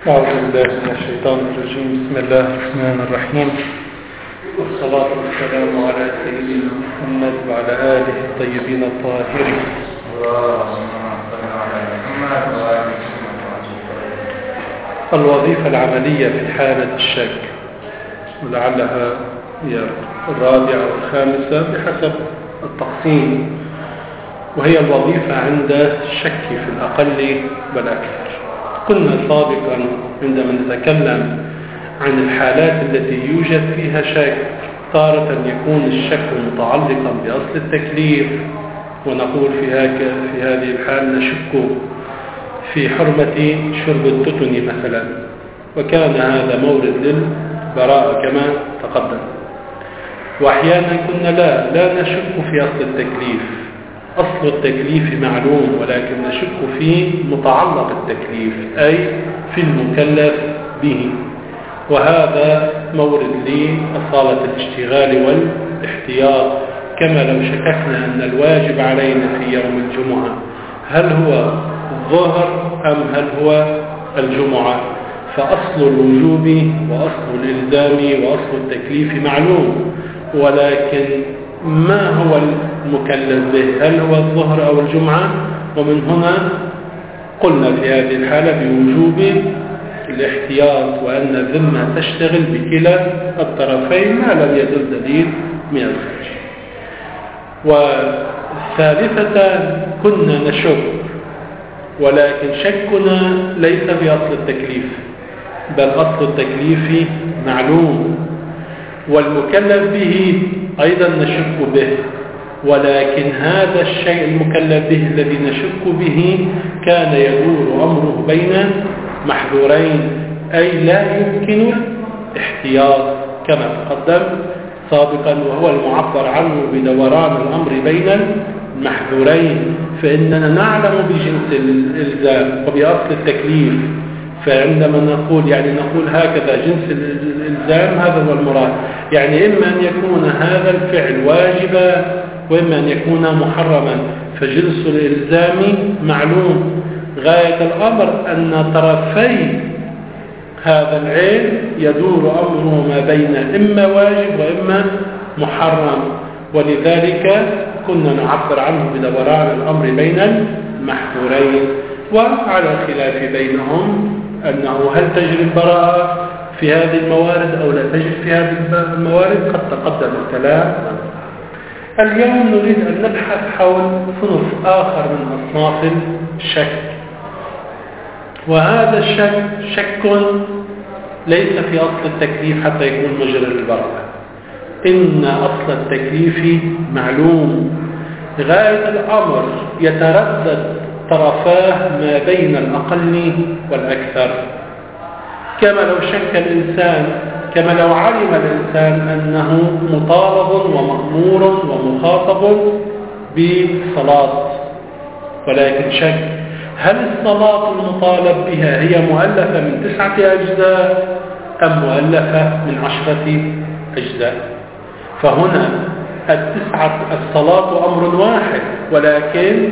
أعوذ بالله من الشيطان الرجيم. بسم الله الرحمن الرحيم، والصلاة والسلام على سيدنا محمد وعلى آله الطيبين الطاهرين. الوظيفة العملية في حالة الشك، ولعلها هي الرابعة والخامسة بحسب التقسيم، وهي الوظيفة عند الشك في الأقل والأكثر. قلنا سابقا عندما نتكلم عن الحالات التي يوجد فيها شك، تارة يكون الشك متعلقا بأصل التكليف، ونقول في هذه الحال نشك في حرمة شرب التتن مثلا، وكان هذا مورد للبراءة كما تقدم. وأحيانا كنا لا نشك في أصل التكليف، أصل التكليف معلوم، ولكن نشك في متعلق التكليف أي في المكلف به، وهذا مورد لأصالة الاشتغال والاحتياط. كما لو شككنا أن الواجب علينا في يوم الجمعة هل هو الظهر أم هل هو الجمعة، فأصل الوجوب وأصل الإلزام وأصل التكليف معلوم، ولكن ما هو المكلف به، هل هو الظهر أو الجمعة؟ ومن هنا قلنا في هذه الحالة بوجوب الاحتياط، وأن الذمة تشتغل بكلا الطرفين ما لم يدل دليل من الخارج. والثالثة كنا نشك، ولكن شكنا ليس في أصل التكليف، بل أصل التكليف معلوم، والمكلف به أيضا نشك به، ولكن هذا الشيء المكلف به الذي نشك به كان يدور أمره بين محذورين، أي لا يمكن الاحتياط كما تقدم سابقا، وهو المعبر عنه بدوران الأمر بين المحذورين. فإننا نعلم بجنس الإلزام وبأصل التكليف، فعندما نقول هكذا جنس الإلزام هذا هو المراد، يعني إما أن يكون هذا الفعل واجبا وإما أن يكون محرما، فجنس الإلزام معلوم. غاية الأمر أن طرفي هذا العين يدور أمره ما بين إما واجب وإما محرم، ولذلك كنا نعبر عنه بدوران الأمر بين المحذورين. وعلى الخلاف بينهم أنه هل تجري البراءة في هذه الموارد أو لا تجري في هذه الموارد، قد تقدم الكلام. اليوم نريد أن نبحث حول صنف آخر من أصناف الشك، وهذا الشك شك ليس في أصل التكليف حتى يكون مجرى للبراءة. إن أصل التكليف معلوم، غاية الأمر يتردد طرفاه ما بين الأقل والأكثر، كما لو علم الإنسان أنه مطالب ومأمور ومخاطب بصلاة، ولكن شك هل الصلاة المطالب بها هي مؤلفة من 9 أجزاء أم مؤلفة من 10 أجزاء؟ فهنا الصلاة أمر واحد، ولكن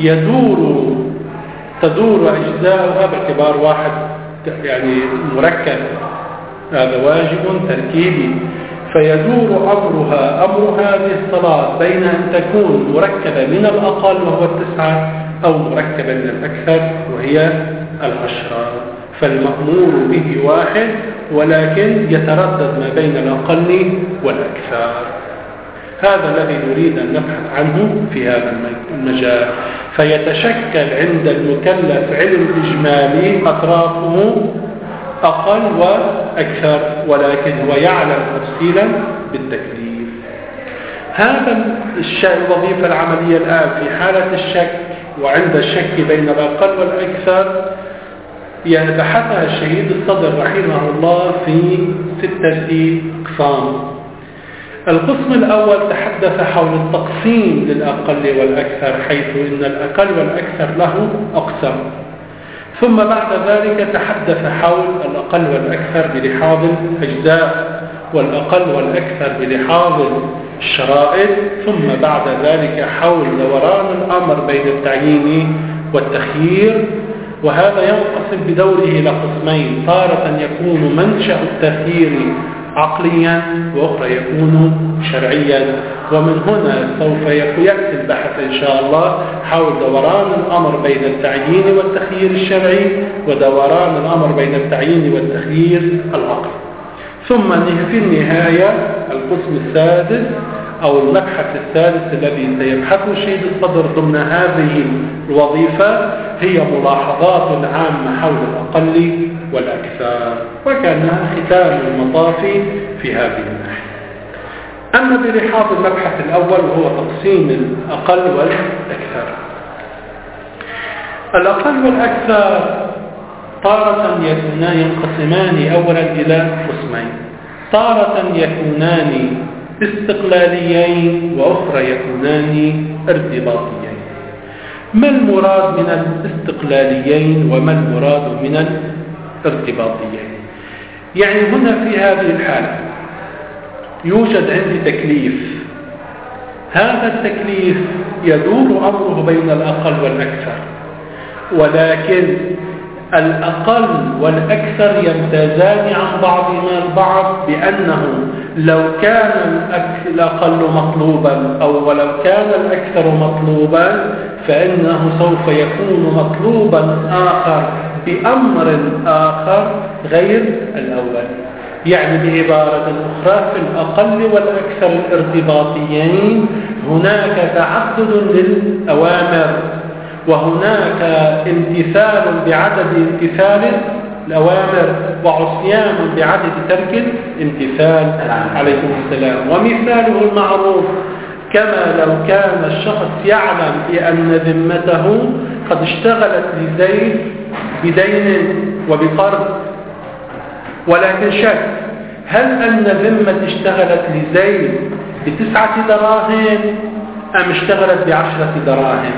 تدور أجزاؤها باعتبار واحد، يعني مركب، هذا واجب تركيبي، فيدور أمر هذه الصلاة بين أن تكون مركبة من الأقل وهو 9 أو مركبة من الأكثر وهي 10. فالمأمور به واحد، ولكن يتردد ما بين الأقل والأكثر. هذا الذي نريد أن نبحث عنه في هذا المجال. فيتشكل عند المكلف علم إجمالي أطرافه أقل وأكثر، ولكن هو يعلم تفصيلا بالتكليف. هذا الوظيفة العملية الآن في حالة الشك، وعند الشك بين الأقل والأكثر يبحثها الشهيد الصدر رحمه الله في 6 أقسام. القسم الأول تحدث حول التقسيم للأقل والأكثر، حيث إن الأقل والأكثر له أقسام، ثم بعد ذلك تحدث حول الأقل والأكثر بلحاظ الأجزاء، والأقل والأكثر بلحاظ الشرائط، ثم بعد ذلك حول دوران الأمر بين التعيين والتخيير، وهذا ينقسم بدوره إلى قسمين: تارة يكون منشأ التخيير عقليا، وأخرى يكون شرعيا. ومن هنا سوف يأتي البحث إن شاء الله حول دوران الأمر بين التعيين والتخيير الشرعي، ودوران الأمر بين التعيين والتخيير العقلي. ثم في النهاية القسم السادس أو المبحث الثالث الذي سيبحثه شيخ الصدر ضمن هذه الوظيفة هي ملاحظات عامة حول الأقل والأكثر، وكانها ختام المطاف في هذه الناحية. أما برحاب المبحث الأول وهو تقسيم الأقل والأكثر. الأقل والأكثر تارة ينقسمان أولا إلى قسمين: تارة يكونان استقلاليين، وأخرى يكونان ارتباطيين. ما المراد من الاستقلاليين وما المراد من الارتباطيين؟ يعني هنا في هذه الحالة يوجد عندي تكليف، هذا التكليف يدور أمره بين الأقل والأكثر، ولكن الأقل والأكثر يمتازان عن بعضهما البعض، بأنه لو كان الأقل مطلوبا أو ولو كان الأكثر مطلوبا فإنه سوف يكون مطلوبا آخر بأمر آخر غير الأول. يعني بعبارة أخرى في الأقل والأكثر الارتباطيين هناك تعدد للأوامر، وهناك امتثال بعدد امتثال الأوامر، وعصيان بعدد ترك الامتثال عليكم السلام. ومثاله المعروف: كما لو كان الشخص يعلم بأن ذمته قد اشتغلت لزيد بدين وبقرض، ولكن شك هل أن ذمة اشتغلت لزيد ب9 دراهم أم اشتغلت ب10 دراهم؟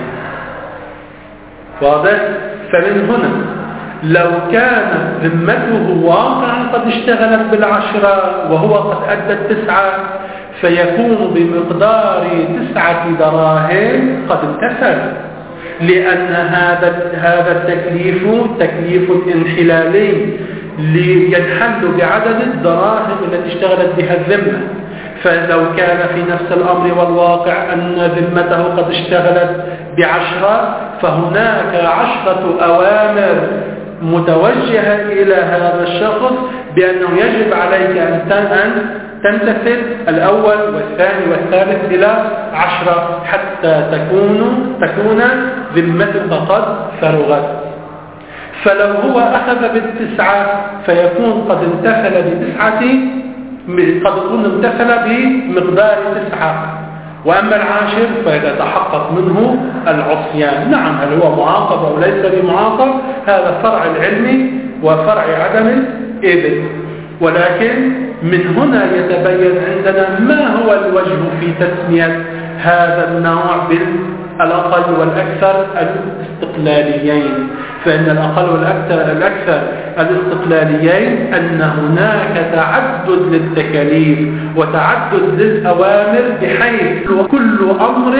واضح؟ فمن هنا لو كانت ذمته واقعا قد اشتغلت بال10 وهو قد أدى 9، فيكون بمقدار 9 دراهم قد امتثل، لأن هذا التكليف تكليف انحلالي لينحل بعدد الدراهم التي اشتغلت بها الذمة. فلو كان في نفس الأمر والواقع أن ذمته قد اشتغلت ب10، فهناك 10 أوامر متوجهة إلى هذا الشخص بأنه يجب عليك أن تمتثل الأول والثاني والثالث إلى 10 حتى تكون ذمتك قد فرغت. فلو هو أخذ ب9 فيكون قد امتثل ب9، قد يكون امتثل بمقدار 9، وأما العاشر فيتحقق منه العصيان. نعم، هل هو معاقب أو ليس بمعاقب هذا فرع العلم وفرع عدم الإذن، ولكن من هنا يتبين عندنا ما هو الوجه في تسمية هذا النوع بالأقل والأكثر الاستقلاليين. فإن الأقل والأكثر الاستقلاليين أن هناك تعدد للتكاليف وتعدد للأوامر، بحيث كل أمر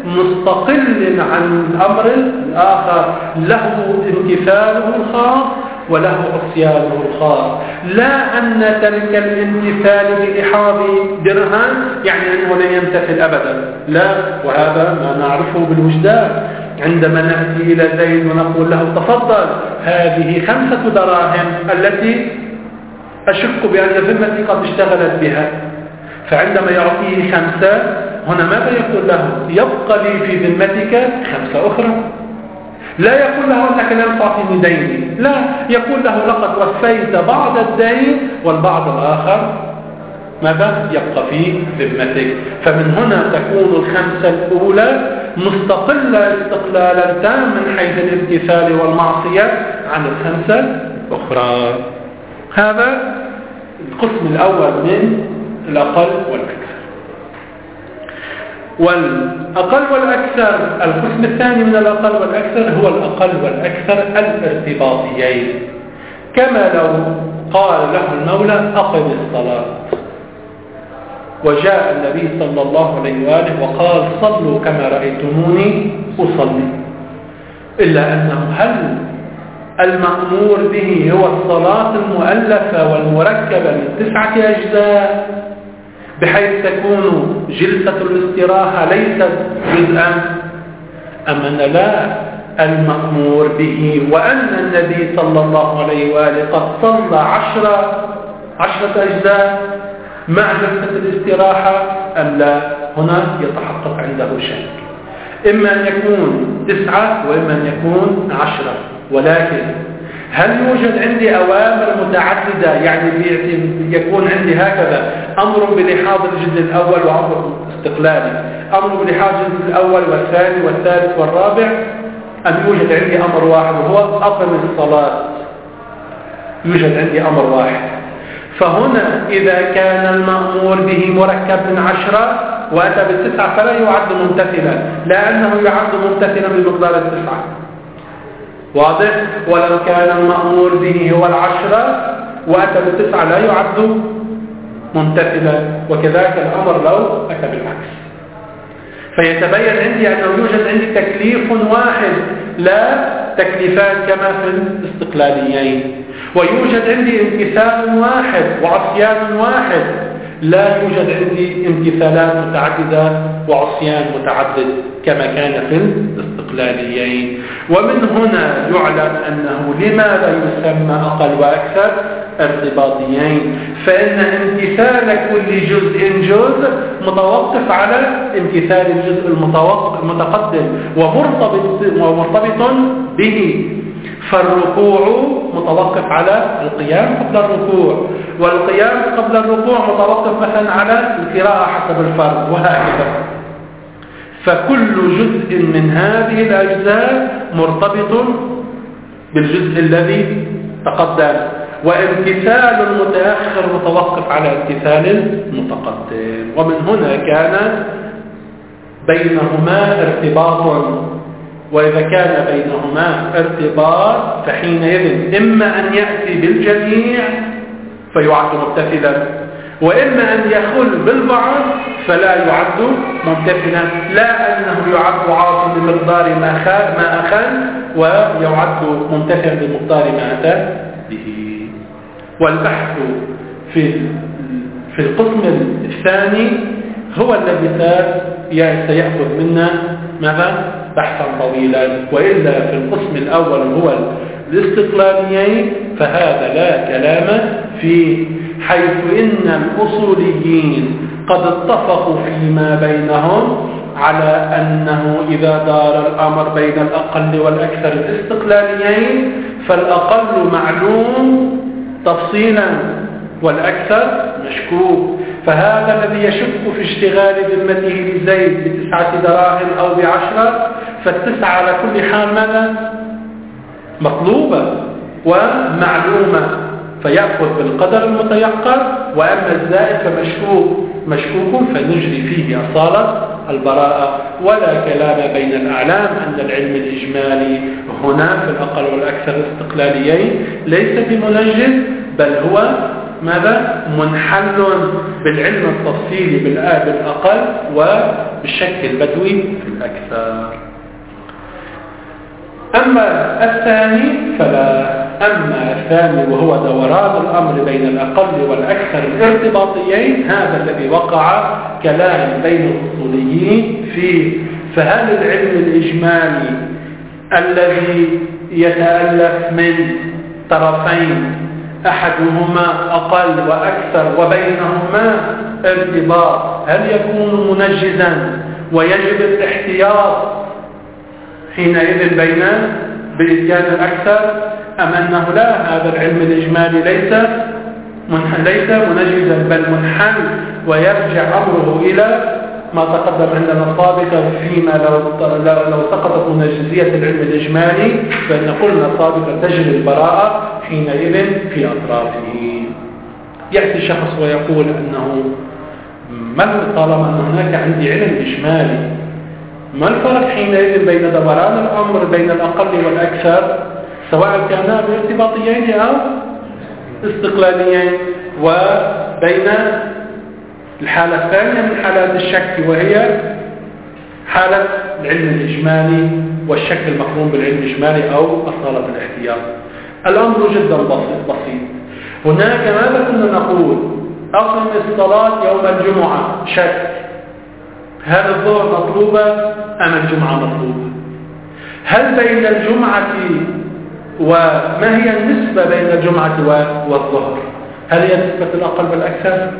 مستقل عن الأمر الآخر، له امتثاله الخاص وله عصيانه الخاص. لا أن تلك الامتثال بإحاض درهم يعني أنه لن يمتثل أبدا، لا، وهذا ما نعرفه بالوجدان. عندما نأتي إلى زيد ونقول له تفضل هذه 5 دراهم التي أشك بأن ذمتي قد اشتغلت بها، فعندما يعطيه 5 هنا ماذا يقول له؟ يبقى لي في ذمتك 5 أخرى. لا يقول له أنك لن تعطيني ديني، لا، يقول له لقد وفيت بعض الدين والبعض الآخر ماذا يبقى في ذمتك. فمن هنا تكون 5 الأولى مستقلة استقلالا تاما من حيث الامتثال والمعصية عن 5 الأخرى. هذا القسم الأول من الأقل والأكثر. والأقل والأكثر القسم الثاني من الأقل والأكثر هو الأقل والأكثر الارتباطيين. كما لو قال له المولى أقم الصلاة، وجاء النبي صلى الله عليه وآله وقال صلوا كما رأيتموني أصلي، إلا أنه هل المأمور به هو الصلاة المؤلفة والمركبة من 9 أجزاء، بحيث تكون جلسة الاستراحة ليست جزءا، أم أن لا، المأمور به وأن النبي صلى الله عليه وآله قد صلى 10 أجزاء مع جلسة الاستراحة أم لا؟ هنا يتحقق عنده شك، إما أن يكون 9 وإما أن يكون 10. ولكن هل يوجد عندي أوامر متعددة؟ يعني يكون عندي هكذا أمر بلحاظ الجزء الأول وأمر استقلالي، أمر بلحاظ الجزء الأول والثاني والثالث والرابع، أم يوجد عندي أمر واحد وهو أقم الصلاة؟ يوجد عندي أمر واحد. فهنا إذا كان المأمور به مركب من 10 وأتى ب9 فلا يعد ممتثلا، لأنه يعد ممتثلا بمقدار 9. واضح؟ ولو كان المأمور به هو 10 وأتى ب9 لا يعد ممتثلا، وكذلك الأمر لو أتى بالعكس. فيتبين عندي أنه يوجد عندي تكليف واحد لا تكليفان كما في الاستقلاليين، ويوجد عندي امتثال واحد وعصيان واحد، لا يوجد عندي امتثالات متعددة وعصيان متعدد كما كان في الاستقلاليين. ومن هنا يعلم أنه لماذا يسمى أقل وأكثر ارتباطيين، فإن امتثال كل جزء متوقف على امتثال الجزء المتقدم ومرتبط به. فالركوع متوقف على القيام قبل الركوع، والقيام قبل الركوع متوقف مثلا على القراءة حسب الفرض، وهكذا. فكل جزء من هذه الأجزاء مرتبط بالجزء الذي تقدم، وامتثال المتأخر متوقف على امتثال المتقدم. ومن هنا كان بينهما ارتباط. وإذا كان بينهما ارتباط فحينئذ إما أن يأتي بالجميع فيعد ممتثلا، وإما أن يخل بالبعض فلا يعد ممتثلا، لا أنه يعد عاصم بمقدار ما أخذ ويعد ممتثلا بمقدار ما أتى به. والبحث في القسم الثاني هو الذي سيأخذ منا ماذا؟ بحثا طويلا. وإلا في القسم الأول هو الاستقلاليين فهذا لا كلام فيه، حيث إن الأصوليين قد اتفقوا فيما بينهم على أنه إذا دار الأمر بين الأقل والأكثر الاستقلاليين فالأقل معلوم تفصيلا والأكثر مشكوك. فهذا الذي يشك في اشتغال ذمته بزيد ب9 دراهم أو ب10، فال9 على كل حال ماذا؟ مطلوبة ومعلومة، فيأخذ بالقدر المتيقن، وأما الزائد فمشكوك فنجري فيه أصالة البراءة. ولا كلام بين الأعلام أن العلم الإجمالي هنا في الأقل والأكثر الاستقلاليين ليس بمنجز، بل هو ماذا؟ منحل بالعلم التفصيلي بالأقل وبالشك البدوي في الأكثر. أما الثاني فلا. أما الثاني وهو دوران الأمر بين الأقل والأكثر الارتباطيين، هذا الذي وقع كلام بين الأصوليين فيه. فهل العلم الإجمالي الذي يتألف من طرفين أحدهما أقل وأكثر وبينهما ارتباط، هل يكون منجزا ويجب الاحتياط حينئذ بين بإتيان الأكثر، أم أنه لا، هذا العلم الإجمالي ليس منجزا بل منحل، ويرجع أمره إلى ما تقدم عندنا سابقا فيما لو سقطت منجزية العلم الإجمالي فإن قلنا سابقا تجري البراءة حينئذ في أطرافه. يأتي شخص ويقول أنه طالما أن هناك عندي علم إجمالي، ما الفرق حينئذ بين دوران الأمر بين الأقل والأكثر سواء كانا بارتباطيين أو استقلاليين، وبين الحالة الثانية من حالات الشك وهي حالة العلم الإجمالي والشك المقرون بالعلم الإجمالي أو أصالة الاحتياط. الأمر جدا بسيط. هناك ماذا كنا نقول؟ أقم الصلاة يوم الجمعة، شك، هل الظهر مطلوبة أم الجمعة مطلوبة؟ هل بين الجمعة وما هي النسبة بين الجمعة والظهر؟ هل هي نسبة الأقل والأكثر؟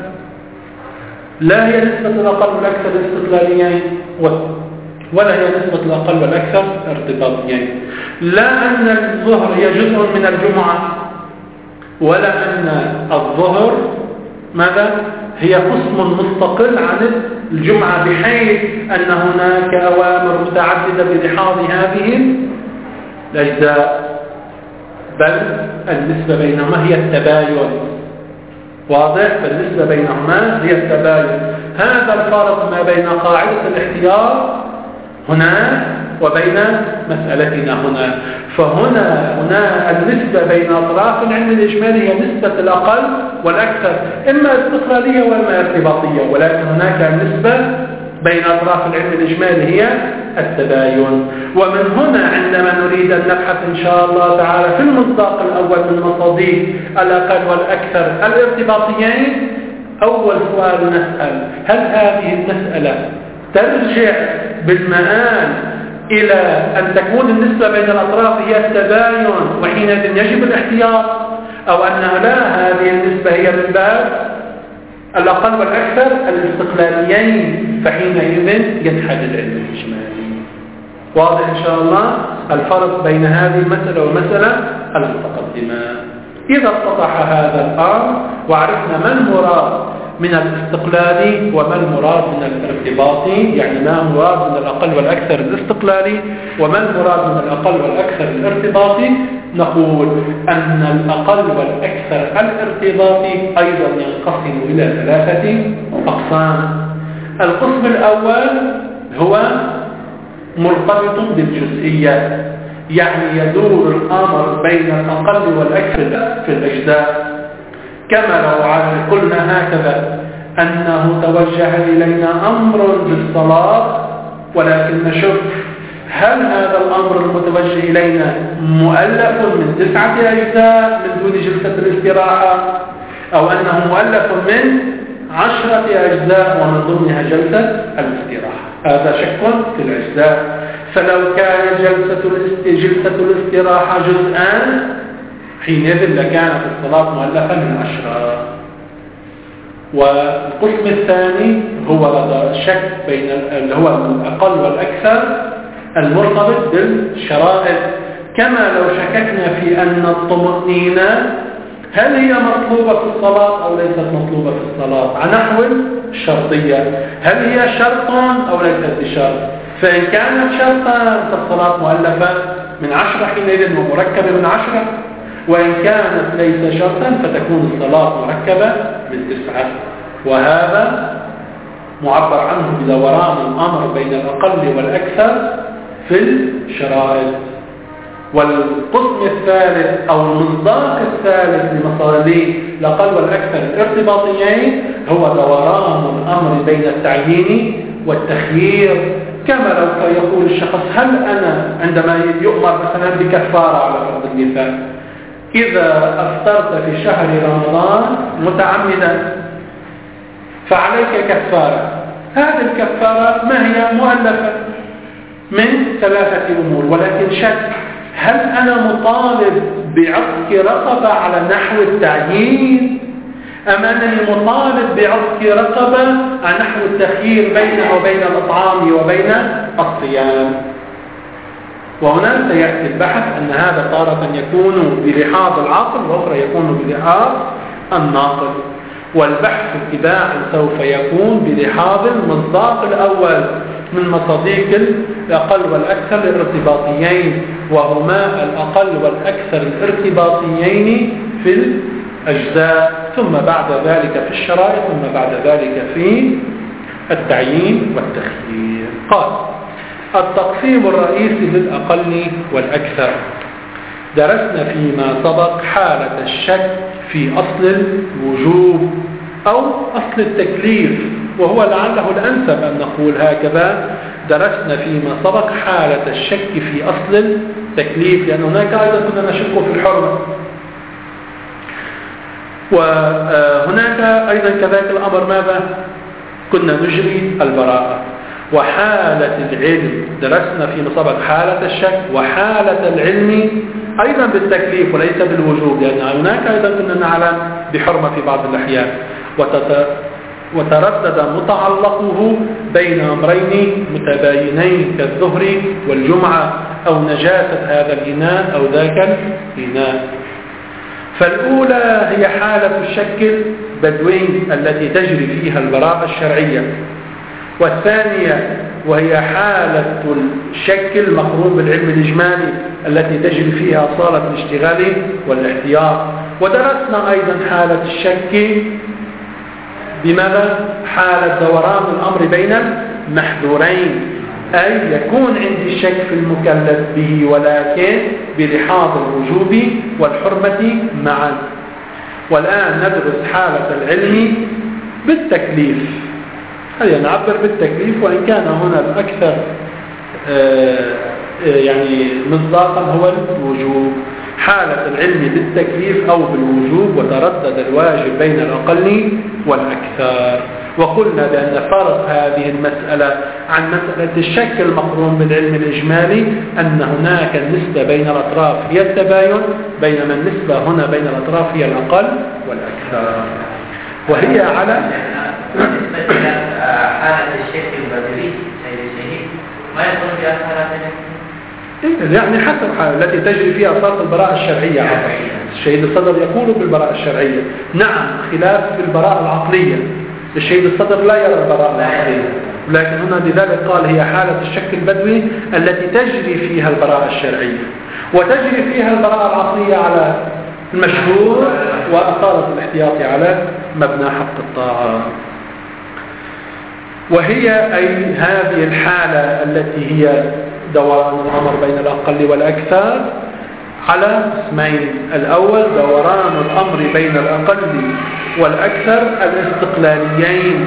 لا هي نسبة الأقل والأكثر استقلاليين، ولا هي نسبة الأقل والأكثر ارتباطيين. لا أن الظهر هي جزء من الجمعة، ولا أن الظهر ماذا؟ هي قسم مستقل عن الجمعة، بحيث أن هناك أوامر متعددة بلحاظ هذه الأجزاء، بل النسبة بينهما هي التباين. واضح؟ فالنسبة بينهما هي التباين. هذا الفرق ما بين قاعدة الاحتياط هنا وبين مسألتنا هنا. فهنا النسبة بين أطراف العلم الإجمالي هي نسبة الأقل والأكثر، إما استقلالية وإما ارتباطية، ولكن هناك النسبة بين أطراف العلم الإجمالي هي التباين. ومن هنا عندما نريد أن نبحث إن شاء الله تعالى في المصداق الأول من مصادق الأقل والأكثر الارتباطيين، أول سؤال نسأل: هل هذه المسألة ترجع بالمآل إلى أن تكون النسبة بين الأطراف هي التباين وحينئذ يجب الاحتياط، أو أنها لا، هذه النسبة هي من باب الأقل والأكثر الاستقلاليين، فحينئذ ينحل العلم الإجمالي؟ واضح إن شاء الله الفرق بين هذه المسألة والمسألة المتقدمة. إذا اتضح هذا الأمر وعرفنا ما المراد من الاستقلالي وما المراد من الارتباطي، يعني ما المراد من الأقل والأكثر الاستقلالي وما المراد من الأقل والأكثر الارتباطي، نقول أن الأقل والأكثر الارتباطي أيضا ينقسم إلى ثلاثة أقسام. القسم الأول هو مرتبط بالجزئية، يعني يدور الأمر بين الأقل والأكثر في الأجزاء، كما لو قلنا هكذا أنه توجه إلينا أمر بالصلاة، ولكن نشوف هل هذا الأمر المتوجه إلينا مؤلف من 9 أجزاء من دون جلسة الاستراحة، أو أنه مؤلف من 10 أجزاء ومن ضمنها جلسة الاستراحة. هذا شك في الأجزاء. فلو كانت جلسة الاستراحة جزءان، حينئذ لكانت الصلاة مؤلفة من 10. والقسم الثاني هو الشك بين اللي هو الأقل والأكثر المرتبط بالشرائط، كما لو شككنا في أن الطمأنينة هل هي مطلوبة في الصلاة أو ليست مطلوبة في الصلاة، على نحو الشرطية، هل هي شرط أو ليست بشرط. فإن كانت شرطا فالصلاة مؤلفة من 10 حينئذ ومركبة من 10، وإن كانت ليس شرطا فتكون الصلاة مركبة من 9. وهذا معبر عنه بدوران الأمر بين الأقل والأكثر في الشرائط. والقسم الثالث أو المصداق الثالث لمصادق الأقل والأكثر الارتباطيين هو دوران الأمر بين التعيين والتخيير، كما لو يقول الشخص: هل أنا عندما يؤمر مثلا بكفارة على فرض المثال، إذا أفطرت في شهر رمضان متعمدا فعليك كفارة، هذه الكفارة ما هي؟ مؤلفة من 3 أمور، ولكن شك: هل أنا مطالب بعتق رقبة على نحو التعيين، أم أنني مطالب بعتق رقبة على نحو التخيير بينه وبين الإطعام وبين الصيام؟ وهنا سيأتي البحث أن هذا تارة يكون بلحاظ العقل وأخرى يكون بلحاظ الناقل، والبحث اتباعا سوف يكون بلحاظ المصداق الأول من مصادق الأقل والأكثر الارتباطيين، وهما الأقل والأكثر الارتباطيين في الأجزاء، ثم بعد ذلك في الشرائط، ثم بعد ذلك في التعيين والتخيير. قال: التقسيم الرئيسي للأقل والأكثر. درسنا فيما سبق حالة الشك في أصل الوجوب أو أصل التكليف، وهو لعله الأنسب أن نقول هكذا. درسنا فيما سبق حالة الشك في أصل التكليف، لأن هناك أيضا كنا نشك في الحرمة، وهناك أيضا كذلك الأمر ماذا؟ كنا نجري البراءة، وحالة العلم درسنا في مسابق حالة الشك وحالة العلم أيضا بالتكليف وليس بالوجوب، لأن هناك أيضا كنا نعلم بحرمة في بعض الأحيان، وتردد متعلقه بين أمرين متباينين كالظهر والجمعة أو نجاسة هذا الإناء أو ذاك الإناء. فالأولى هي حالة الشك البدوي التي تجري فيها البراءة الشرعية، والثانية وهي حالة الشك المقرون بالعلم الإجمالي التي تجري فيها صالة الاشتغال والاحتياط. ودرسنا أيضا حالة الشك بماذا؟ حالة دوران الأمر بين المحذورين، أي يكون عندي شك في المكلف به ولكن بلحاظ الوجوب والحرمة معا. والآن ندرس حالة العلم بالتكليف، هيا نعبر بالتكليف، وإن كان هنا الأكثر يعني مصداقا هو الوجوب. حالة العلم بالتكليف أو بالوجوب، وتردد الواجب بين الأقل والأكثر. وقلنا بأن فرق هذه المسألة عن مسألة الشك المقرون بالعلم الإجمالي أن هناك النسبة بين الأطراف هي التباين، بينما النسبة هنا بين الأطراف هي الأقل والأكثر. وهي على حالة الشك البدري سيد ما يكون فيها حالة يعني حسب حالة التي تجري فيها صارت البراءة الشرعية. الشهيد الصدر يقول بالبراءة الشرعية، نعم، خلاف بالبراءة العقلية. الشهيد الصدر لا يرى البراءة العقلية، لكن هنا لذلك قال هي حالة الشك البدوي التي تجري فيها البراءة الشرعية، وتجري فيها البراءة العقلية على المشهور، وأصالة الاحتياط على مبنى حق الطاعة. وهي أي هذه الحالة التي هي دوران الأمر بين الأقل والأكثر على اسمين. الأول دوران الأمر بين الأقل والأكثر الاستقلاليين،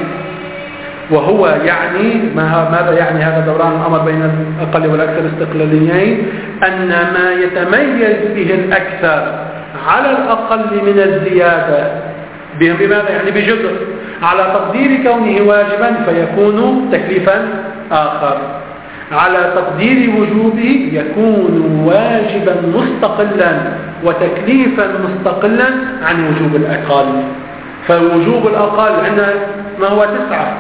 وهو يعني ماذا يعني هذا دوران الأمر بين الأقل والأكثر الاستقلاليين؟ أن ما يتميز به الأكثر على الأقل من الزيادة بماذا؟ يعني بجزء على تقدير كونه واجبا فيكون تكليفا آخر، على تقدير وجوبه يكون واجبا مستقلا وتكليفا مستقلا عن وجوب الأقل. فوجوب الأقل عندنا ما هو 9،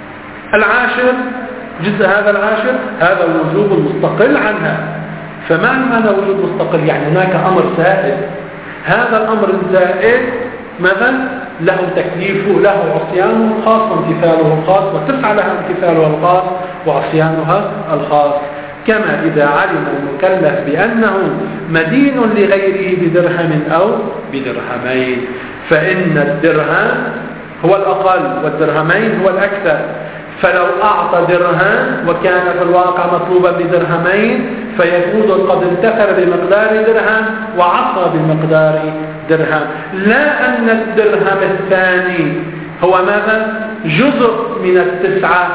العاشر جزء هذا العاشر هذا الوجوب المستقل عنها. فمعنى وجوب مستقل يعني هناك أمر زائد، هذا الأمر الزائد مثلا له تكليفه، له عصيانه الخاص وامتثاله الخاص، وتسعى لها امتثالها الخاص وعصيانها الخاص. كما إذا علم المكلف بأنه مدين لغيره بدرهم أو بدرهمين، فإن الدرهم هو الأقل والدرهمين هو الأكثر. فلو أعطى درهم وكان في الواقع مطلوبا بدرهمين فيكون قد امتثل بمقدار درهم وعصى بمقدار درهم، لا أن الدرهم الثاني هو ماذا؟ جزء من 9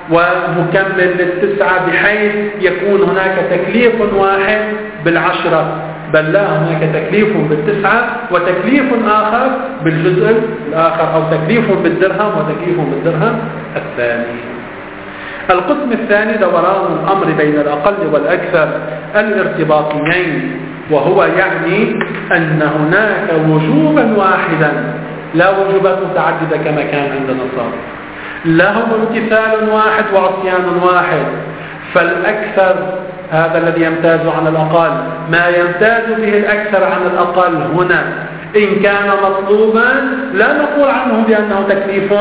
ومكمل لل9 بحيث يكون هناك تكليف واحد بال10، بل لا، هناك تكليف بال9 وتكليف آخر بالجزء الآخر، أو تكليف بالدرهم وتكليف بالدرهم الثاني. القسم الثاني دوران الأمر بين الأقل والأكثر الارتباطيين، وهو يعني أن هناك وجوبا واحدا لا وجوبات متعددة كما كان عند النصارى، له امتثال واحد وعصيان واحد. فالأكثر هذا الذي يمتاز عن الأقل، ما يمتاز به الأكثر عن الأقل هنا إن كان مطلوبا لا نقول عنه بأنه تكليف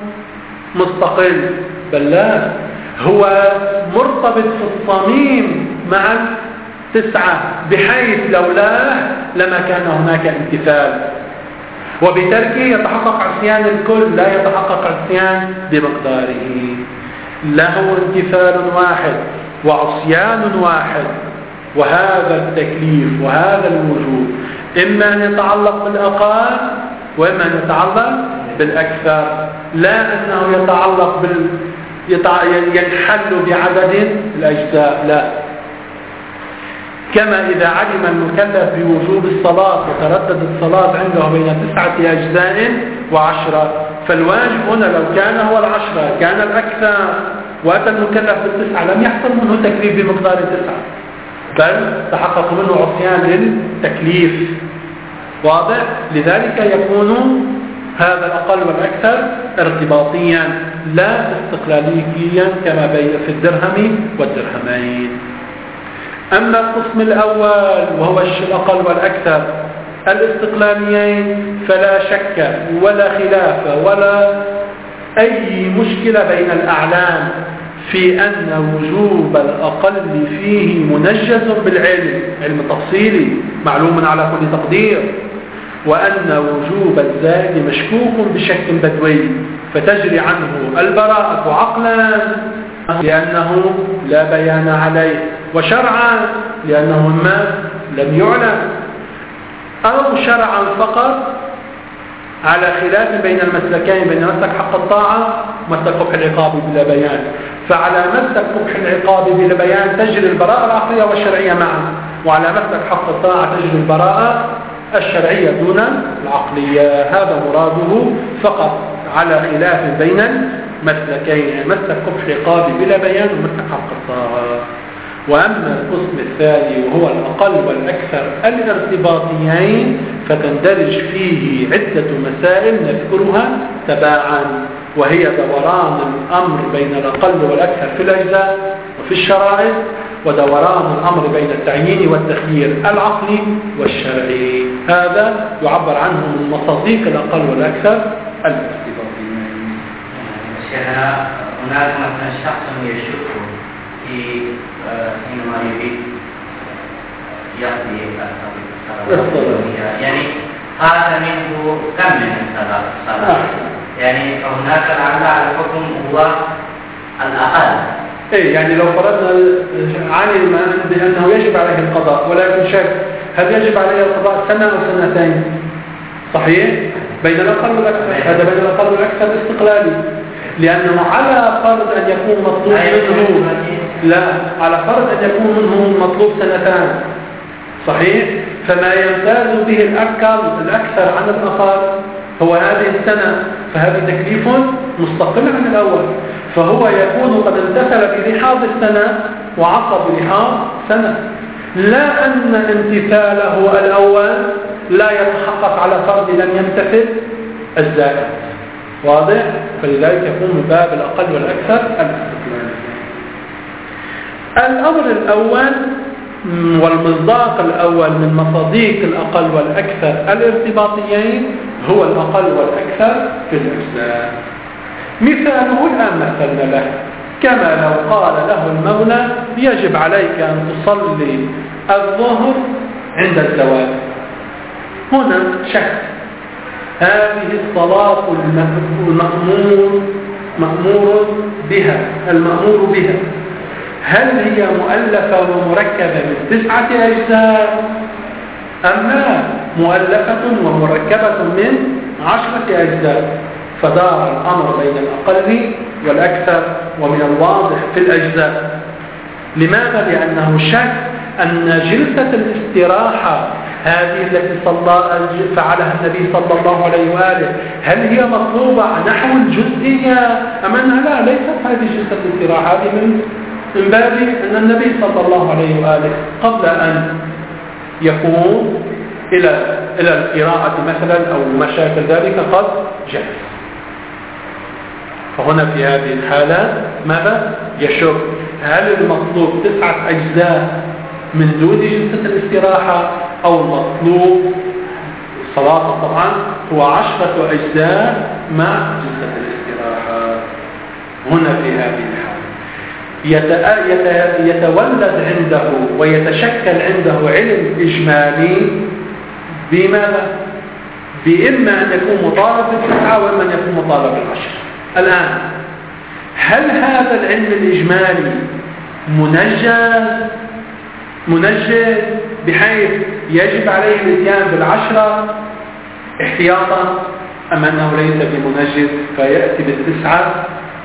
مستقل، بل لا، هو مرتبط في الصميم مع 9 بحيث لولاه لما كان هناك امتثال، وبتركه يتحقق عصيان الكل، لا يتحقق عصيان بمقداره. له امتثال واحد وعصيان واحد، وهذا التكليف وهذا الوجوب إما أن يتعلق بالأقل وإما أن يتعلق بالأكثر، لا أنه يتعلق ينحل بعدد الأجزاء، لا. كما إذا علم المكلف بوجوب الصلاة وتردد الصلاة عنده بين 9 أجزاء و10، فالواجب هنا لو كان هو 10 كان الأكثر وأتى المكلف بال9 لم يحصل منه تكليف بمقدار 9، بل تحقق منه عصيان للتكليف. واضح؟ لذلك يكون هذا الأقل والأكثر ارتباطيا لا استقلاليا كما بين في الدرهم والدرهمين. أما القسم الأول وهو الأقل والأكثر الاستقلاليين فلا شك ولا خلاف ولا أي مشكلة بين الأعلام في أن وجوب الأقل فيه منجز بالعلم، علم تفصيلي معلوم على كل تقدير، وأن وجوب الزائد مشكوك بشك بدوي فتجري عنه البراءة عقلا لأنه لا بيان عليه، وشرعا لأنه ما لم يعلم، أو شرعا فقط على خلاف بين المسلكين، بين مسلك حق الطاعة ومسلك قبح العقاب بلا بيان. فعلى مسلك قبح العقاب بلا بيان تجري البراءة العقلية والشرعية معا، وعلى مسلك حق الطاعة تجري البراءة الشرعية دون العقلية. هذا مراده فقط على خلاف بين المسلكين، يعني مسلك قبح العقاب بلا بيان ومسلك حق الطاعة. وأما القسم الثاني وهو الأقل والأكثر الارتباطيين فتندرج فيه عدة مسائل نذكرها تباعا، وهي دوران الأمر بين الأقل والأكثر في الأجزاء وفي الشرائع، ودوران الأمر بين التعيين والتخيير العقلي والشرعي. هذا يعبر عنه من مصادق الأقل والأكثر الارتباطيين. شيخنا هناك مثلا شخص يشك حينما يريد يقضي الصلاة، يعني هذا منه كم من الصلاة، يعني فهناك على الحكم هو الأقل. يعني لو فرضنا علم بأنه يجب عليه القضاء ولكن شك هل يجب عليه القضاء سنة أو سنتين؟ صحيح؟ بين الأقل والأكثر، هذا بين الأقل والأكثر استقلالي، لأنه على فرض أن يكون مطلوب منه على فرض أن يكون منه مطلوب سنتان، صحيح؟ فما يمتاز به الأكثر عن الأقل هو هذه السنة، فهذا تكليف مستقل عن الأول، فهو يكون قد امتثل بلحاظ السنة وعصى بلحاظ سنة، لا أن امتثاله الأول لا يتحقق على فرض لم يمتثل الزائد. واضح؟ فلذلك يكون باب الأقل والأكثر الاستقلالي. الأمر الأول والمصداق الأول من مصادق الأقل والأكثر الارتباطيين هو الأقل والأكثر في الأجزاء. مثاله الآن مثلنا له، كما لو قال له المولى يجب عليك أن تصلي الظهر عند الزوال. هنا شك، هذه الصلاة المأمور بها هل هي مؤلفة ومركبة من 9 أجزاء أم لا مؤلفة ومركبة من 10 أجزاء؟ فدار الأمر بين الأقل والأكثر، ومن الواضح في الأجزاء. لماذا؟ لأنه شك أن جلسة الاستراحة هذه التي فعلها النبي صلى الله عليه وآله هل هي مطلوبة نحو الجزئية أم أنها لا ليست هذه جلسة الاستراحة، هذه من باب أن النبي صلى الله عليه وآله قبل أن يقوم إلى القراءة مثلا أو ما شابه ذلك قد جلس. فهنا في هذه الحالة ماذا؟ يشك هل المطلوب 9 أجزاء من دون جلسة الاستراحة أو المطلوب صلاة طبعا هو 10 أجزاء مع جلسة الاستراحة. هنا في هذه الحالة يتولد عنده ويتشكل عنده علم إجمالي بماذا؟ بإما أن يكون مطالب بال9 وإما أن يكون مطالب بال10. الآن هل هذا العلم الإجمالي منجز بحيث يجب عليه الاتيان بال10 احتياطا أم أنه ليس بمنجز فيأتي بال9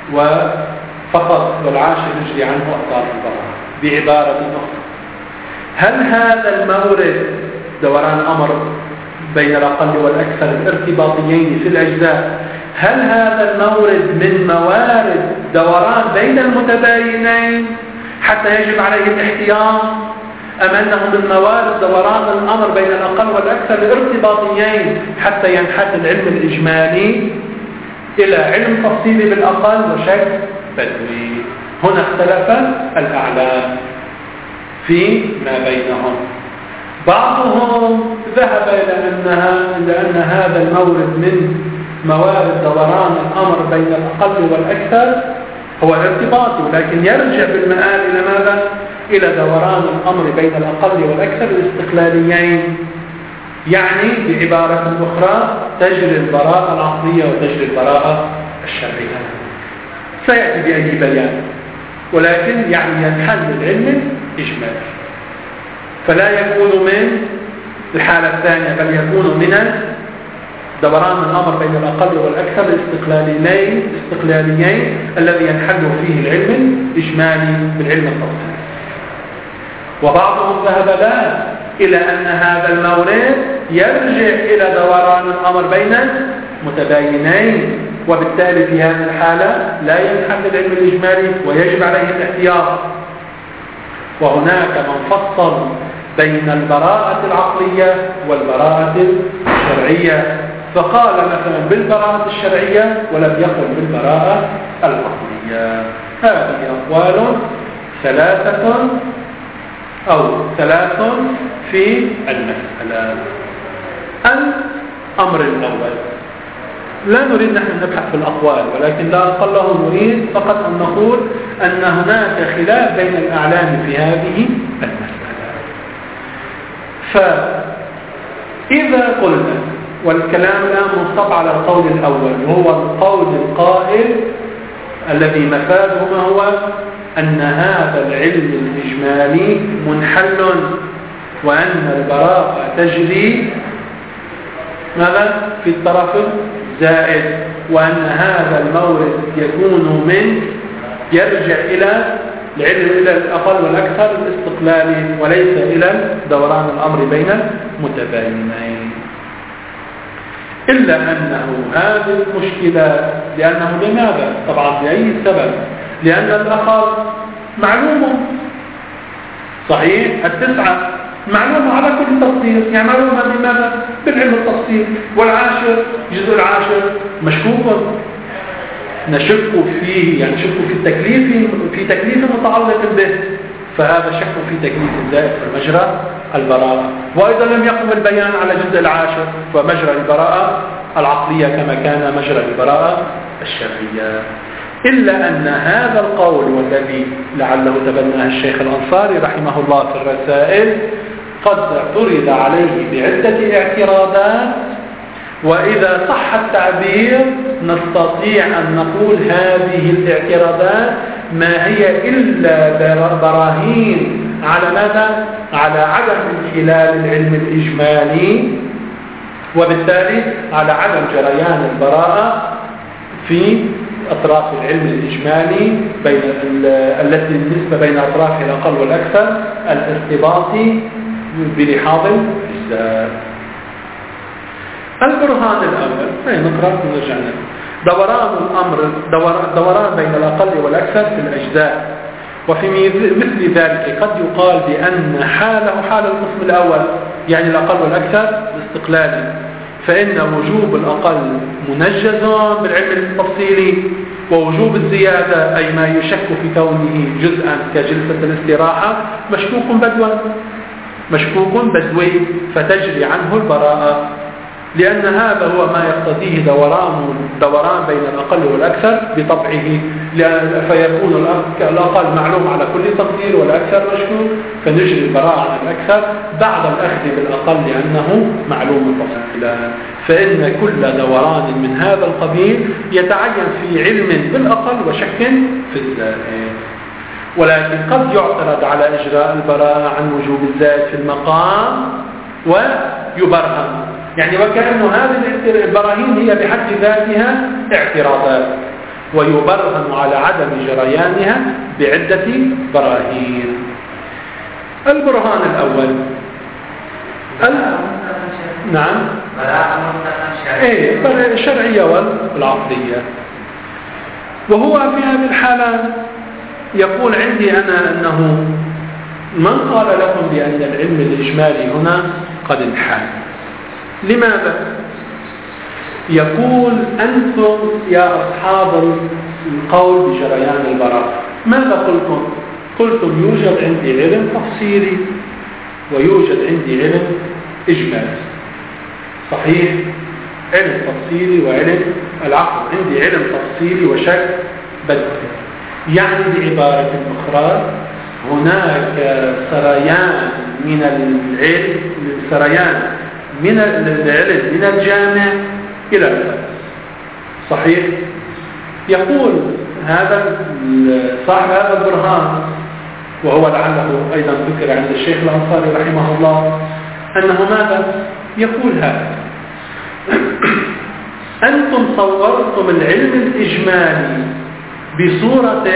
وفقط وال10 يجري عنه أقطار البراءة؟ بعبارة أخرى هل هذا المورد دوران أمر بين الأقل والأكثر الارتباطيين في الأجزاء، هل هذا المورد من موارد دوران بين المتباينين حتى يجب عليه الاحتياط، أم أنه من موارد دوران الأمر بين الأقل والأكثر الارتباطيين حتى ينحت العلم الإجمالي إلى علم تفصيلي بالأقل وشك بدوي؟ هنا اختلف الأعلام في ما بينهم. بعضهم ذهب إلى أن هذا المورد من موارد دوران الأمر بين الأقل والأكثر هو الارتباطي، ولكن يرجع بالمآل إلى ماذا؟ إلى دوران الأمر بين الأقل والأكثر الاستقلاليين. يعني بعبارة أخرى تجري البراءة العقلية وتجري البراءة الشرعية. سيأتي بأي بيان، ولكن يعني ينحل العلم إجمالي، فلا يكون من الحالة الثانية بل يكون من دوران الأمر بين الأقل والأكثر الاستقلاليين الذي ينحل فيه العلم الإجمالي بالعلم التفصيلي. وبعضهم ذهب لا إلى أن هذا المورد يرجع إلى دوران الأمر بين متباينين، وبالتالي في هذه الحالة لا ينحل العلم الإجمالي ويجب عليه الاحتياط. وهناك من فصل بين البراءة العقلية والبراءة الشرعية، فقال مثلا بالبراءة الشرعية ولم يقل بالبراءة العقلية. هذه أقوال ثلاث في المسألة. الأمر الأول، لا نريد نحن نبحث في الأقوال، ولكن لا أقله نريد فقط أن نقول أن هناك خلاف بين الأعلام في هذه المسألة. فإذا قلنا، والكلام الآن منصب على القول الأول وهو القول القائل الذي مفاده ما هو أن هذا العلم الإجمالي منحل، وأن البراءة تجري ماذا؟ في الطرف الزائد، وأن هذا المورد يكون يرجع إلى العلم إلى الأقل والأكثر الاستقلالي وليس إلى دوران الأمر بين المتباينين. إلا أنه هذه المشكلة لأنه لماذا؟ طبعا بأي سبب؟ لأن الآخر معلوم صحيح، التسعة معلومة على كل تفصيل، يعني معلومة بماذا؟ بالعلم التفصيل. والعاشر جزء العاشر مشكوك نشك فيه، يعني نشك في تكليف متعلق به، فهذا شك في تكليف زائد في مجرى البراءة. وأيضا لم يقم البيان على جزء العاشر ومجرى البراءة العقلية كما كان مجرى البراءة الشرعية. إلا أن هذا القول والذي لعله تبناه الشيخ الأنصاري رحمه الله في الرسائل قد اعترض عليه بعدة اعتراضات، وإذا صح التعبير نستطيع أن نقول هذه الاعتراضات ما هي إلا براهين على ماذا؟ على عدم انحلال العلم الإجمالي، وبالتالي على عدم جريان البراءة في أطراف العلم الإجمالي التي النسبة بين أطرافه الأقل والأكثر الارتباطي بلحاظ الإجزاء. البرهان الأول نقرأ ونرجع دوران بين الأقل والأكثر في الأجزاء. وفي مثل ذلك قد يقال بأن حاله حال القسم الأول، يعني الأقل والأكثر الاستقلالي، فإن وجوب الأقل منجز بالعلم التفصيلي، ووجوب الزيادة أي ما يشك في كونه جزءا كجلسة الاستراحة مشكوك بدوي فتجري عنه البراءة، لأن هذا هو ما يقتضيه دوران بين الأقل والأكثر بطبعه، فيكون الأقل معلوم على كل تقدير والأكثر مشكوك، فنجري البراءة عن الأكثر بعد الأخذ بالأقل لأنه معلوم تفصيلا. فإن كل دوران من هذا القبيل يتعين في علم بالأقل وشك في الزائد. ولكن قد يعترض على إجراء البراءة عن وجوب الزائد في المقام ويبرهن، يعني وكأن هذه البراهين هي بحد ذاتها اعتراضات، ويبرهن على عدم جريانها بعدة براهين. البرهان الأول نعم الشرعية والعقدية. وهو في هذه الحالة يقول عندي أنا أنه من قال لكم بأن العلم الإجمالي هنا قد انحل؟ لماذا؟ يقول أنتم يا أصحاب القول بجريان البراءة ماذا قلتم؟ قلتم يوجد عندي علم تفصيلي ويوجد عندي علم إجمالي. صحيح؟ علم تفصيلي وعلم العقل. عندي علم تفصيلي وشك بدري. يعني بعبارة أخرى هناك سريان من العلم من الجامع إلى الفلس. صحيح؟ يقول هذا صاحب هذا البرهان وهو لعله أيضا ذكر عند الشيخ الأنصاري رحمه الله أنه ماذا؟ يقول هذا أنتم صورتم العلم الإجمالي بصورة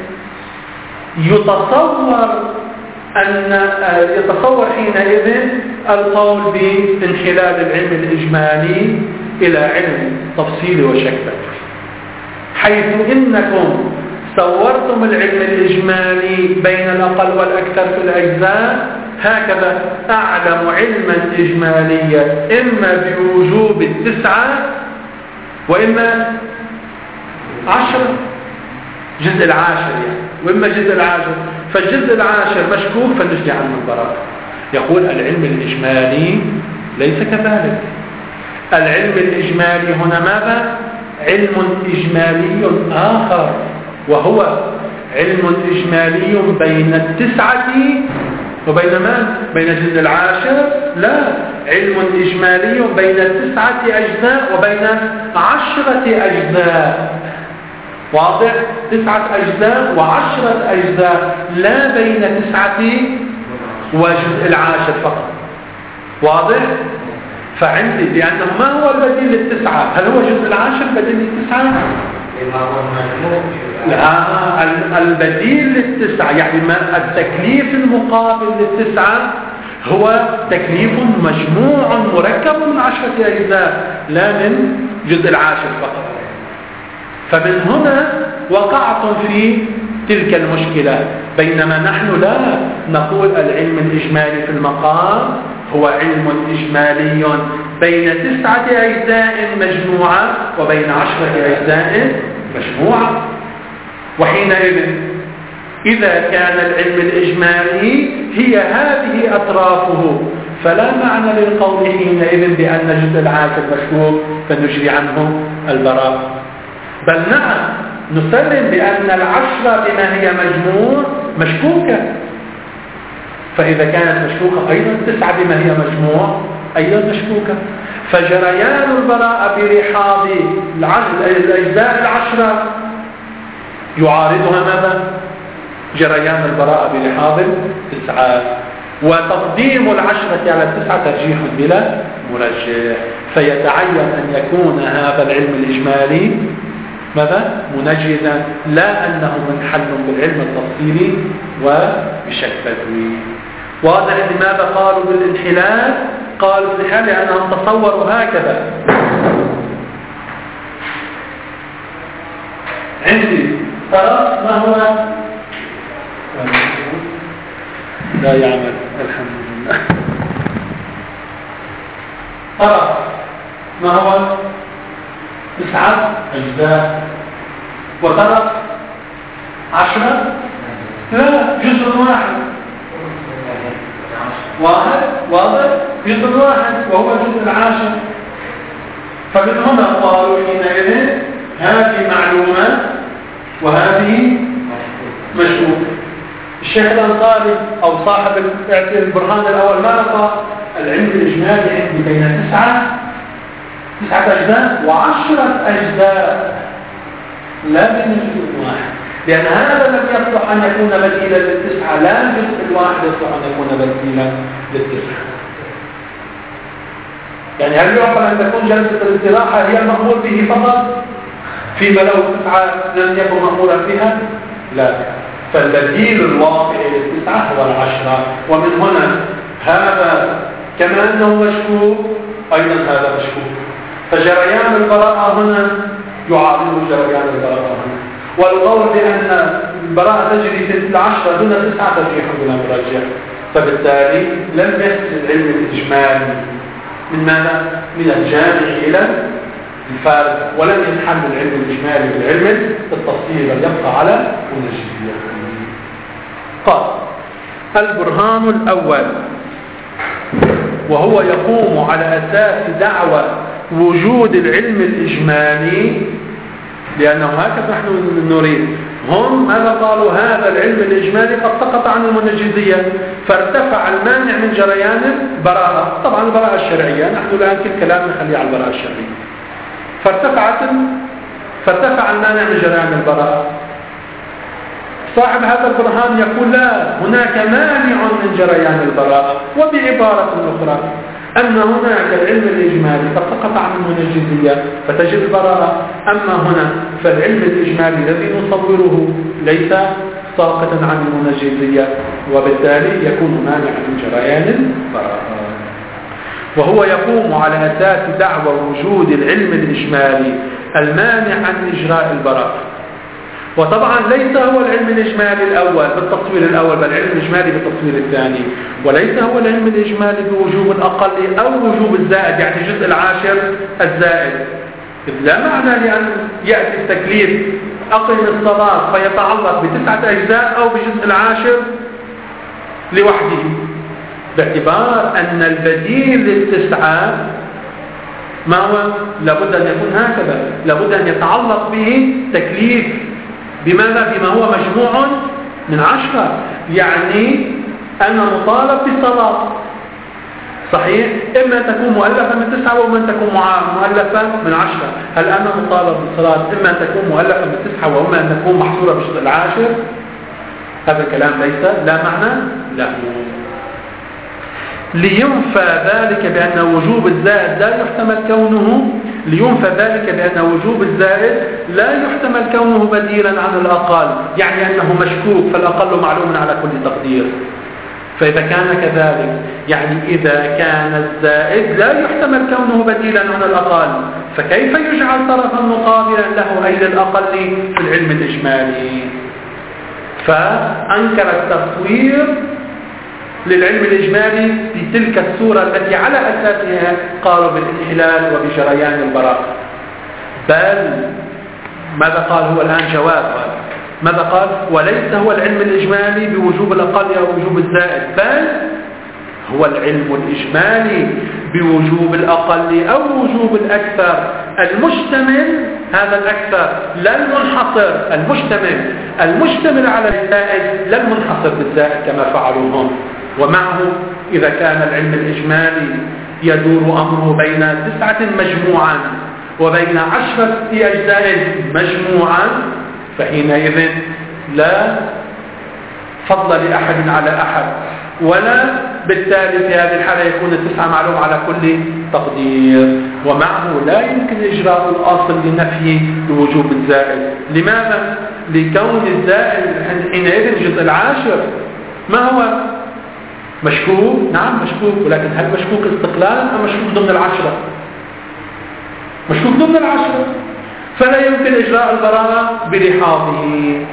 يتصور حينئذ القول بانحلال العلم الإجمالي إلى علم تفصيلي وشكل، حيث إنكم صورتم العلم الإجمالي بين الأقل والأكثر في الأجزاء هكذا: أعلم علما إجماليا إما بوجوب 9 وإما 10 جزء العاشر وإما جزء العاشر. فالجزء العاشر مشكوك فنجزي عنه البراءة. يقول العلم الإجمالي ليس كذلك. العلم الإجمالي هنا ماذا؟ علم إجمالي آخر، وهو علم إجمالي بين 9 وبين ما؟ بين الجزء العاشر؟ لا، علم إجمالي بين 9 أجزاء وبين 10 أجزاء. واضح؟ 9 أجزاء و10 أجزاء، لا بين 9 وجزء العاشر فقط. واضح؟ فعندي لأنه ما هو البديل لل9؟ هل هو جزء العاشر بديل لل9؟ لا، البديل لل9 يعني ما التكليف المقابل لل9 هو تكليف مجموع مركب من 10 أجزاء لا من جزء العاشر فقط. فمن هنا وقعتم في تلك المشكلة، بينما نحن لا نقول العلم الإجمالي في المقام هو علم إجمالي بين 9 أجزاء مجموعة وبين 10 أجزاء مجموعة. وحينئذ إذا كان العلم الإجمالي هي هذه أطرافه فلا معنى للقول حينئذ بأن الجزء العاشر مشكوك فنجري عنه البراءة، بل نعم نسلم بأن 10 بما هي مجموع مشكوكة. فإذا كانت مشكوكة أيضا 9 بما هي مجموع أيضا مشكوكة. فجريان البراءة برحاب الأجزاء 10 يعارضها ماذا؟ جريان البراءة برحاب 9. وتقديم 10 على 9 ترجيح بلا مرجح. فيتعين أن يكون هذا العلم الإجمالي ماذا؟ منجزا، لا أنه منحل بالعلم التفصيلي وبشكل بدوي. واضح لماذا قالوا بالانحلال؟ قالوا بالانحلال لأنهم تصوروا هكذا. عندي طرف ما هو لا يعمل الحمد لله. طرف ما هو 9 أجزاء، وطرف 10 لا جزء واحد جزء واحد وهو جزء العاشر. فمن هنا قالوا حينئذ هذه معلومة وهذه مشهورة. الشيخ الأنصاري أو صاحب البرهان الأول ماذا قال؟ العلم الإجمالي عندي بين 9 أجزاء و10 أجزاء لا بين جزء واحد، لأن هذا لم يصلح أن يكون بديلا لل9، لا الجزء الواحد يصلح أن يكون بديلا لل9. يعني هل يعقل أن تكون جلسة الاستراحة هي المأمور به فقط فيما لو 9 لم يكن مأمورا بها؟ لا، فالبديل الواقع للتسعة هو 10. ومن هنا هذا كما أنه مشكوك أيضا هذا مشكوك، فجريان البراءة هنا يعارض جريان البراءة هنا. والقول بأن البراءة تجري في 10 دون 9 ترجيح بلا مرجح، فبالتالي لم يصل العلم الإجمالي من ماذا؟ من الجامع إلى الفارق، ولم يتحمل العلم الإجمالي بالعلم التفصيلي بل يبقى على منجزية. قال البرهان الأول وهو يقوم على أساس دعوى وجود العلم الإجمالي، لأنه هكذا نحن نريد. هم ماذا قالوا؟ هذا العلم الإجمالي قد سقط عن المنجزية، فارتفع المانع من جريان البراءة. طبعا البراءة الشرعية، نحن الآن كل كلام نخليه على البراءة الشرعية. فارتفع المانع من جريان البراءة. صاحب هذا البرهان يقول لا، هناك مانع من جريان البراءة، وبعبارة أخرى أن هناك العلم الإجمالي قد سقط عن المنجزية فتجب البراءة، أما هنا فالعلم الإجمالي الذي نصوره ليس ساقطا عن المنجزية، وبالتالي يكون مانعا من جريان البراءة. وهو يقوم على أساس دعوى وجود العلم الإجمالي المانع عن إجراء البراءة. وطبعا ليس هو العلم الإجمالي الأول بالتصوير الأول، بل العلم الإجمالي بالتصوير الثاني، وليس هو العلم الإجمالي بوجوب الأقل أو وجوب الزائد، يعني الجزء العاشر الزائد. إذ لا معنى لأن يأتي التكليف أقم الصلاة فيتعلق ب9 أجزاء أو بجزء العاشر لوحده، باعتبار أن البديل للتسعة ما هو؟ لابد أن يكون هكذا، لابد أن يتعلق به تكليف بماذا؟ بما هو مجموع من 10. يعني أنا مطالب بالصلاة صحيح، إما تكون مؤلفة من 9 وإما تكون مؤلفة من 10. هل أنا مطالب بالصلاة إما تكون مؤلفة من 9 وإما أن تكون محصورة بالجزء العاشر؟ هذا الكلام ليس لا معنى له. لينفى ذلك بأن وجوب الزائد لا يحتمل كونه لا يحتمل كونه بديلا عن الأقل، يعني أنه مشكوك فالأقل معلوم على كل تقدير. فإذا كان كذلك، يعني إذا كان الزائد لا يحتمل كونه بديلا عن الأقل، فكيف يجعل طرفا مقابلا له أي للأقل في العلم الإجمالي؟ فأنكر التصوير للعلم الإجمالي في تلك الصورة التي على أساسها قالوا بالانحلال وبجريان البراءة. بل ماذا قال هو الآن؟ جواب. ماذا قال؟ وليس هو العلم الإجمالي بوجوب الأقل أو وجوب الزائد، بل هو العلم الإجمالي بوجوب الأقل أو وجوب الأكثر المشتمل، هذا الأكثر لا المنحصر، المشتمل على الزائد لا المنحصر بالزائد كما فعلوا هم. ومعه إذا كان العلم الإجمالي يدور أمره بين 9 مجموعا وبين 10 أجزاء مجموعا، فحينئذ لا فضل لأحد على أحد، ولا بالتالي في هذه الحالة يكون 9 معلوم على كل تقدير. ومعه لا يمكن إجراء الأصل لنفي لوجوب الزائد. لماذا؟ لكون الزائد حينئذ الجزء العاشر ما هو؟ مشكوك. نعم مشكوك، ولكن هل مشكوك استقلالا أم مشكوك ضمن 10؟ مشكوك ضمن 10، فلا يمكن إجراء البراءة بلحاظه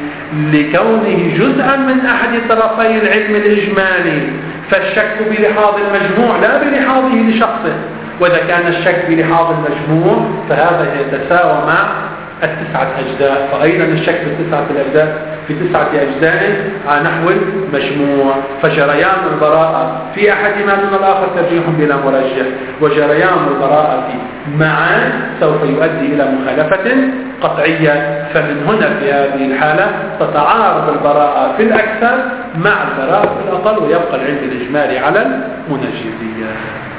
لكونه جزءا من أحد طرفي العلم الإجمالي، فالشك بلحاظ المجموع لا بلحاظه لشخصه. وإذا كان الشك بلحاظ المجموع فهذا يتساوى مع 9 أجزاء، فأيضا الشك في 9 أجزاء على نحو المجموع. فجريان البراءة في أحدهما دون الآخر ترجيح بلا مرجح، وجريان البراءة معا سوف يؤدي إلى مخالفة قطعية. فمن هنا في هذه الحالة تتعارض البراءة في الأكثر مع البراءة في الأقل، ويبقى العلم الإجمالي على المنجزية.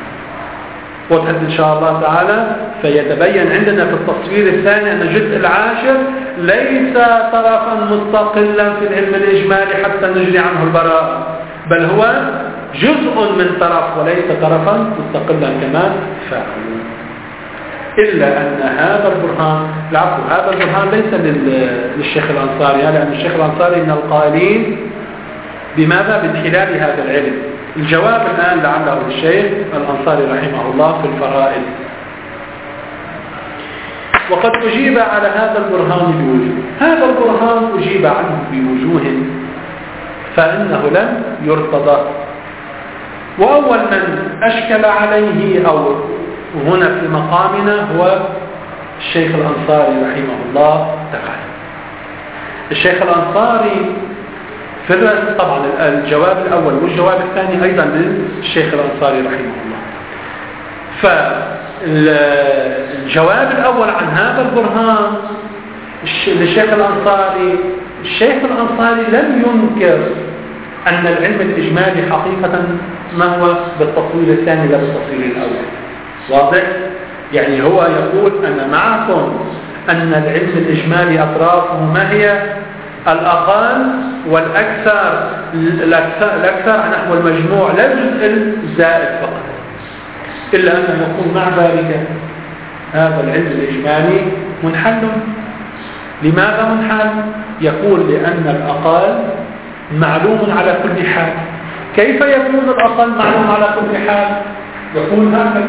وضحت إن شاء الله تعالى. فيتبين عندنا في التصوير الثاني أن الجزء العاشر ليس طرفا مستقلا في العلم الإجمالي حتى نجري عنه البراءة، بل هو جزء من طرف وليس طرفا مستقلا كما فعلوا. إلا أن هذا البرهان هذا البرهان ليس للشيخ الأنصاري، لأن الشيخ الأنصاري من القائلين بماذا؟ بانحلال هذا العلم. الجواب الآن لعله للشيخ الأنصاري رحمه الله في الفرائض. وقد أجيب على هذا البرهان بوجوه، هذا البرهان أجيب عنه بوجوه فإنه لم يرتضى. وأول من أشكل عليه أو هنا في مقامنا هو الشيخ الأنصاري رحمه الله تعالى. الشيخ الأنصاري في الرأس طبعا الجواب الأول والجواب الثاني أيضا للشيخ الأنصاري رحمه الله. فالجواب الأول عن هذا البرهان للشيخ الأنصاري، الشيخ الأنصاري لم ينكر أن العلم الإجمالي حقيقة ما هو بالتفصيل الثاني لا بالتفصيل الأول. واضح؟ يعني هو يقول أنا معكم أن العلم الإجمالي أطرافه ما هي؟ الأقل والأكثر، الأكثر نحو المجموع لا الجزء الزائد فقط، إلا أنه يكون مع ذلك هذا العلم الإجمالي منحل. لماذا منحل؟ يقول لأن الأقل معلوم على كل حال. كيف يكون الأقل معلوم على كل حال؟ يقول هكذا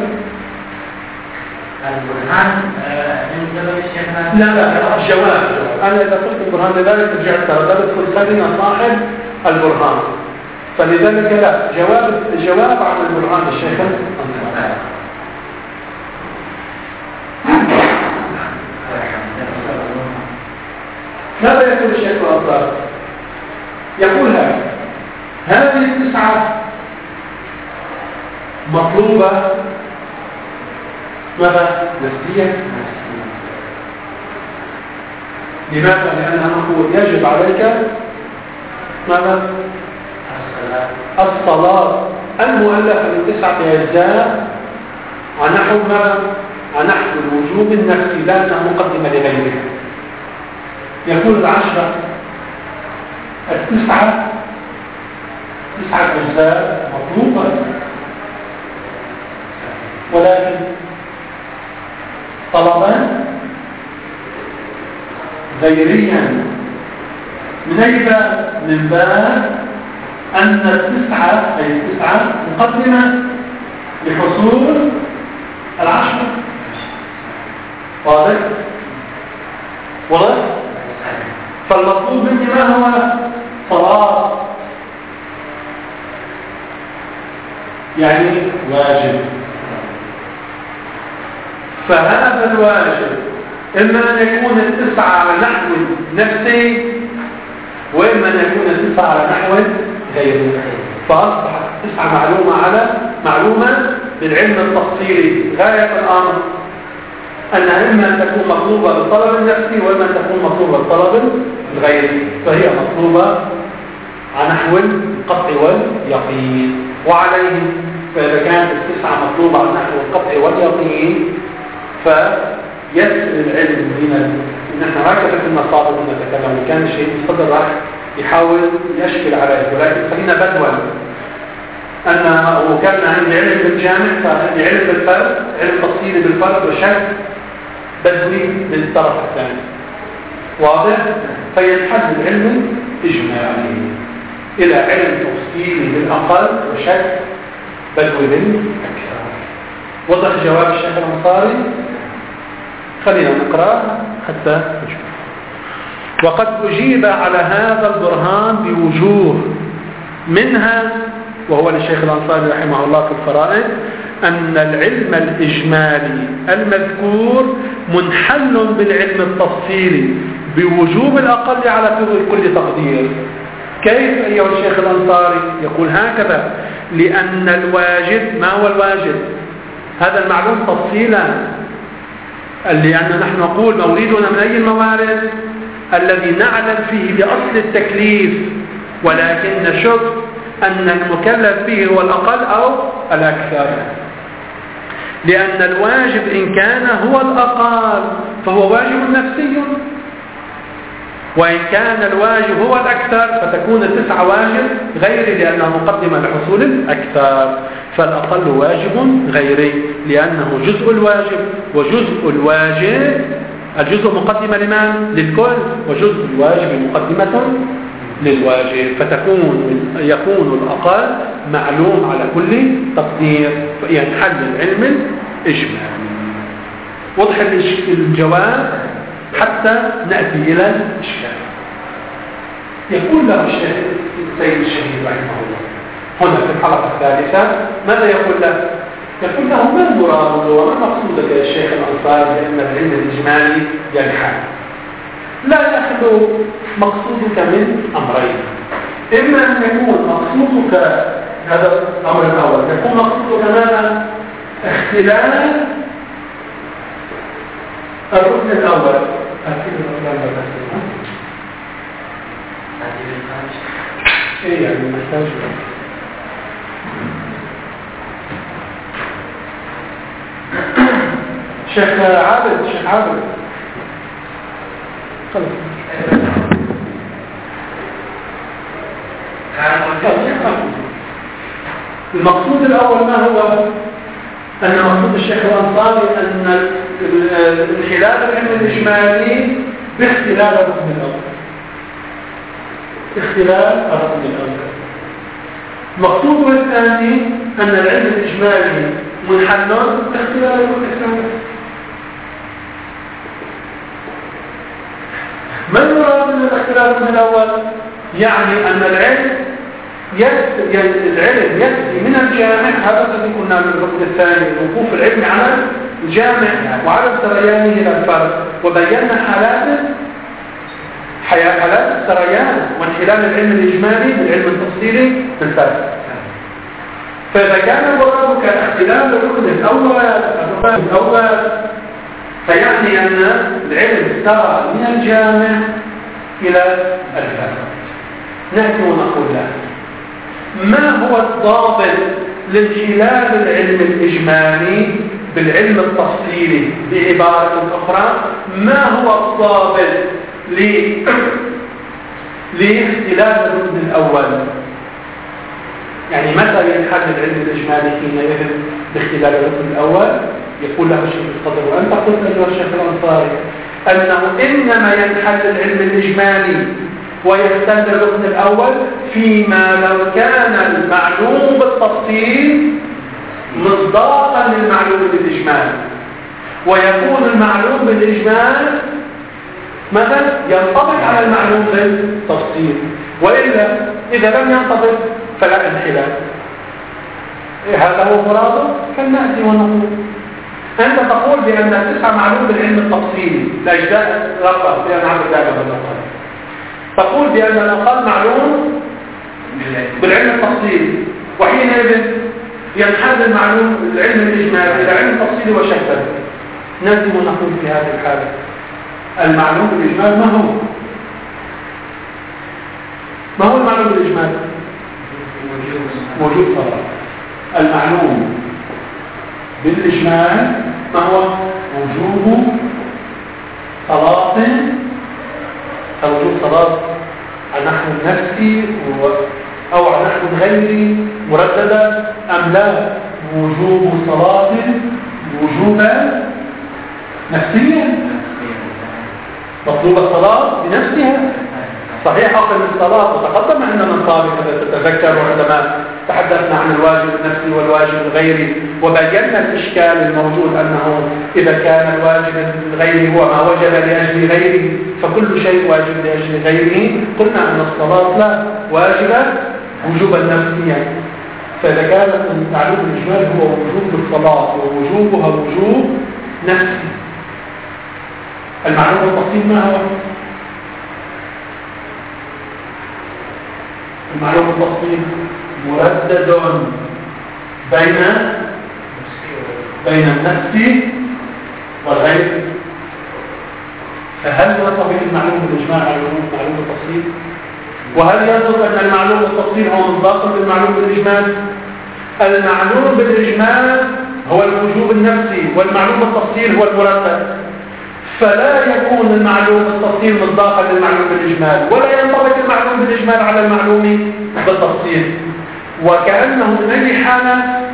البرهان من قبل الشيخ. لا الجواب. أنا إذا قلت البرهان لذلك رجعت ترددت قلت خلينا صاحب البرهان، فلذلك لا الجواب عن البرهان الشيخ. ماذا يقول الشيخ الأنصاري؟ يقول هذه التسعة مطلوبة ماذا؟ نفسيا. لماذا؟ لأنها نقول يجب عليك ماذا؟ الصلاة المؤلفة من 9 أجزاء عن نحو ماذا؟ عن نحو الوجوب النفسي لا أنها مقدمة لغيرها. يقول 10 9 أجزاء مطلوبة، ولكن طلبا غيريا من باب أن 9 أي 9 مقدمة لحصول 10. واضح؟ فالمطلوب مني ما هو؟ صلاة، يعني واجب. فهذا الواجب إما أن يكون 9 على نحو نفسي، وإما أن يكون 9 على نحو غيره. فأصبحت 9 معلومة بالعلم التفصيلي. غاية الأمر أنها إما أن تكون مطلوبة بالطلب النفسي، وإما أن تكون مطلوبة بالطلب الغيري. فهي مطلوبة على نحو القطع واليقين. وعليه فإذا كانت 9 مطلوبة على نحو القطع واليقين فيسر العلم هنا. نحن هكذا كنا صادق نتكلم، كان الشيء الصدر راح يحاول يشكل عليه، ولكن خلينا بدوا أنه كان عندي علم بالجامع، فعندي علم بالفرد، علم تفصيلي بالفرد وشك بدوي بالطرف الثاني. واضح؟ فينحل العلم إجمالي إلى علم تفصيلي بالأقل وشك بدوي بالأكثر. وضح جواب الشيخ الأنصاري. خلينا نقرأ حتى نشوف. وقد أجيب على هذا البرهان بوجوه، منها وهو للشيخ الأنصاري رحمه الله في الفرائض أن العلم الإجمالي المذكور منحل بالعلم التفصيلي بوجوب الأقل على كل تقدير. كيف أيها الشيخ الأنصاري؟ يقول هكذا: لأن الواجب، ما هو الواجب؟ هذا المعلوم تفصيلا، لأن نحن نقول موريدنا من أي الموارد؟ الذي نعلم فيه بأصل التكليف، ولكن نشك أن المكلف فيه هو الأقل أو الأكثر. لأن الواجب إن كان هو الأقل فهو واجب نفسي، وإن كان الواجب هو الأكثر فتكون 9 واجب غيري، لأنها مقدمة لحصول الأكثر، فالأقل واجب غيري. لأنه جزء الواجب، وجزء الواجب الجزء مقدمة لمن؟ للكل، وجزء الواجب مقدمة للواجب، يكون الأقل معلوم على كل تقدير، فينحل العلم الإجمالي. وضح الجواب حتى نأتي إلى الإشكال. يقول له السيد الشهيد رحمه الله هنا في الحلقة الثالثة، ماذا يقول له؟ يقول له ما المراد وما مقصودك يا شيخ الأنصاري بأن العلم الإجمالي ينحل؟ لا يخلو مقصودك من أمرين، إما أن يكون مقصودك هذا الأمر الأول، يكون مقصودك ماذا؟ اختلاف الركن الأول. ايه يعني محتاج شيخ عابد المقصود الأول ما هو؟ أن مقصود الشيخ الأنصاري أن انحلال العلم الإجمالي باختلال الركن الأول، اختلال الركن الأول. مقصوده الثاني أن العلم الإجمالي منحل باختلال الركن الثاني. ما المراد من الاختلاف من الأول؟ يعني أن العلم يأتي من الجامع، هذا الذي قلنا من الركن الثاني، وقوف العلم على الجامع وعدم سريانه إلى الفرد، وبينا حالات السريان وانحلال العلم الإجمالي بالعلم التفصيلي في الفرد. فإذا كان مرادك اختلال الركن الأول فيعني أن العلم سار من الجامع إلى الفرد. نحن نقول له ما هو الضابط لانحلال العلم الإجمالي بالعلم التفصيلي؟ بعبارة أخرى، ما هو الضابط لاختلال الركن الأول؟ يعني متى ينحل العلم الإجمالي حينئذ باختلال الركن الأول؟ يقول له الشيخ الصدر وأنت قلت أيها الشيخ الأنصاري أنه إنما ينحل العلم الإجمالي ويختل الركن الأول فيما لو كان المعلوم بالتفصيل مصداقا للمعلوم بالإجمال، ويكون المعلوم بالإجمال مثلا ينطبق على المعلوم بالتفصيل، وإلا إذا لم ينطبق فلا انحلال. هذا هو مراده. فلنأتي ونقول أنت تقول بأن تسعى معلوم بالعلم التفصيلي الأجزاء رقم بأن عبد الله بالأقل، تقول بأن الأقل معلوم بالعلم التفصيلي، وحينئذ ينحل المعلوم العلم الإجمالي إلى علم تفصيلي وشكل. نجم نقول في هذه الحالة المعلوم بالإجمال ما هو المعلوم بالإجمال؟ وجود صلاة. المعلوم بالإجمال ما هو؟ وجود صلاة أو وجود صلاة عن نحو النفسي أو عن نحو غيري مرددة أم لا؟ وجوب صلاة وجوبا نفسيا، مطلوب الصلاة بنفسها. صحيح أقل الصلاة وتقدم عندنا من طالب تتذكر عندما تحدثنا عن الواجب النفسي والواجب الغيري، وبينا الإشكال الموجود أنه إذا كان الواجب الغيري هو ما وجب لأجل غيره فكل شيء واجب لأجل غيره. قلنا أن الصلاة لا واجبة وجوبا نفسيا، فإذا كان المعلوم الإجمالي هو وجوب الصلاة ووجوبها وجوب نفسي، المعلوم التفصيل ما هو؟ المعلوم التفصيل مردد بين النفس والغير. فهل ينطبق المعلوم بالإجماع على المعلوم التفصيل؟ وهل ينطبق أن المعلوم التفصيل هو مصداق للمعلوم بالإجمال؟ المعلوم بالإجمال هو الوجوب النفسي والمعلوم التفصيل هو المرتب، فلا يكون المعلوم التفصيل مصداقا للمعلوم بالإجمال، ولا ينطبق المعلوم بالإجمال على المعلوم بالتفصيل، وكأنه من أي حالة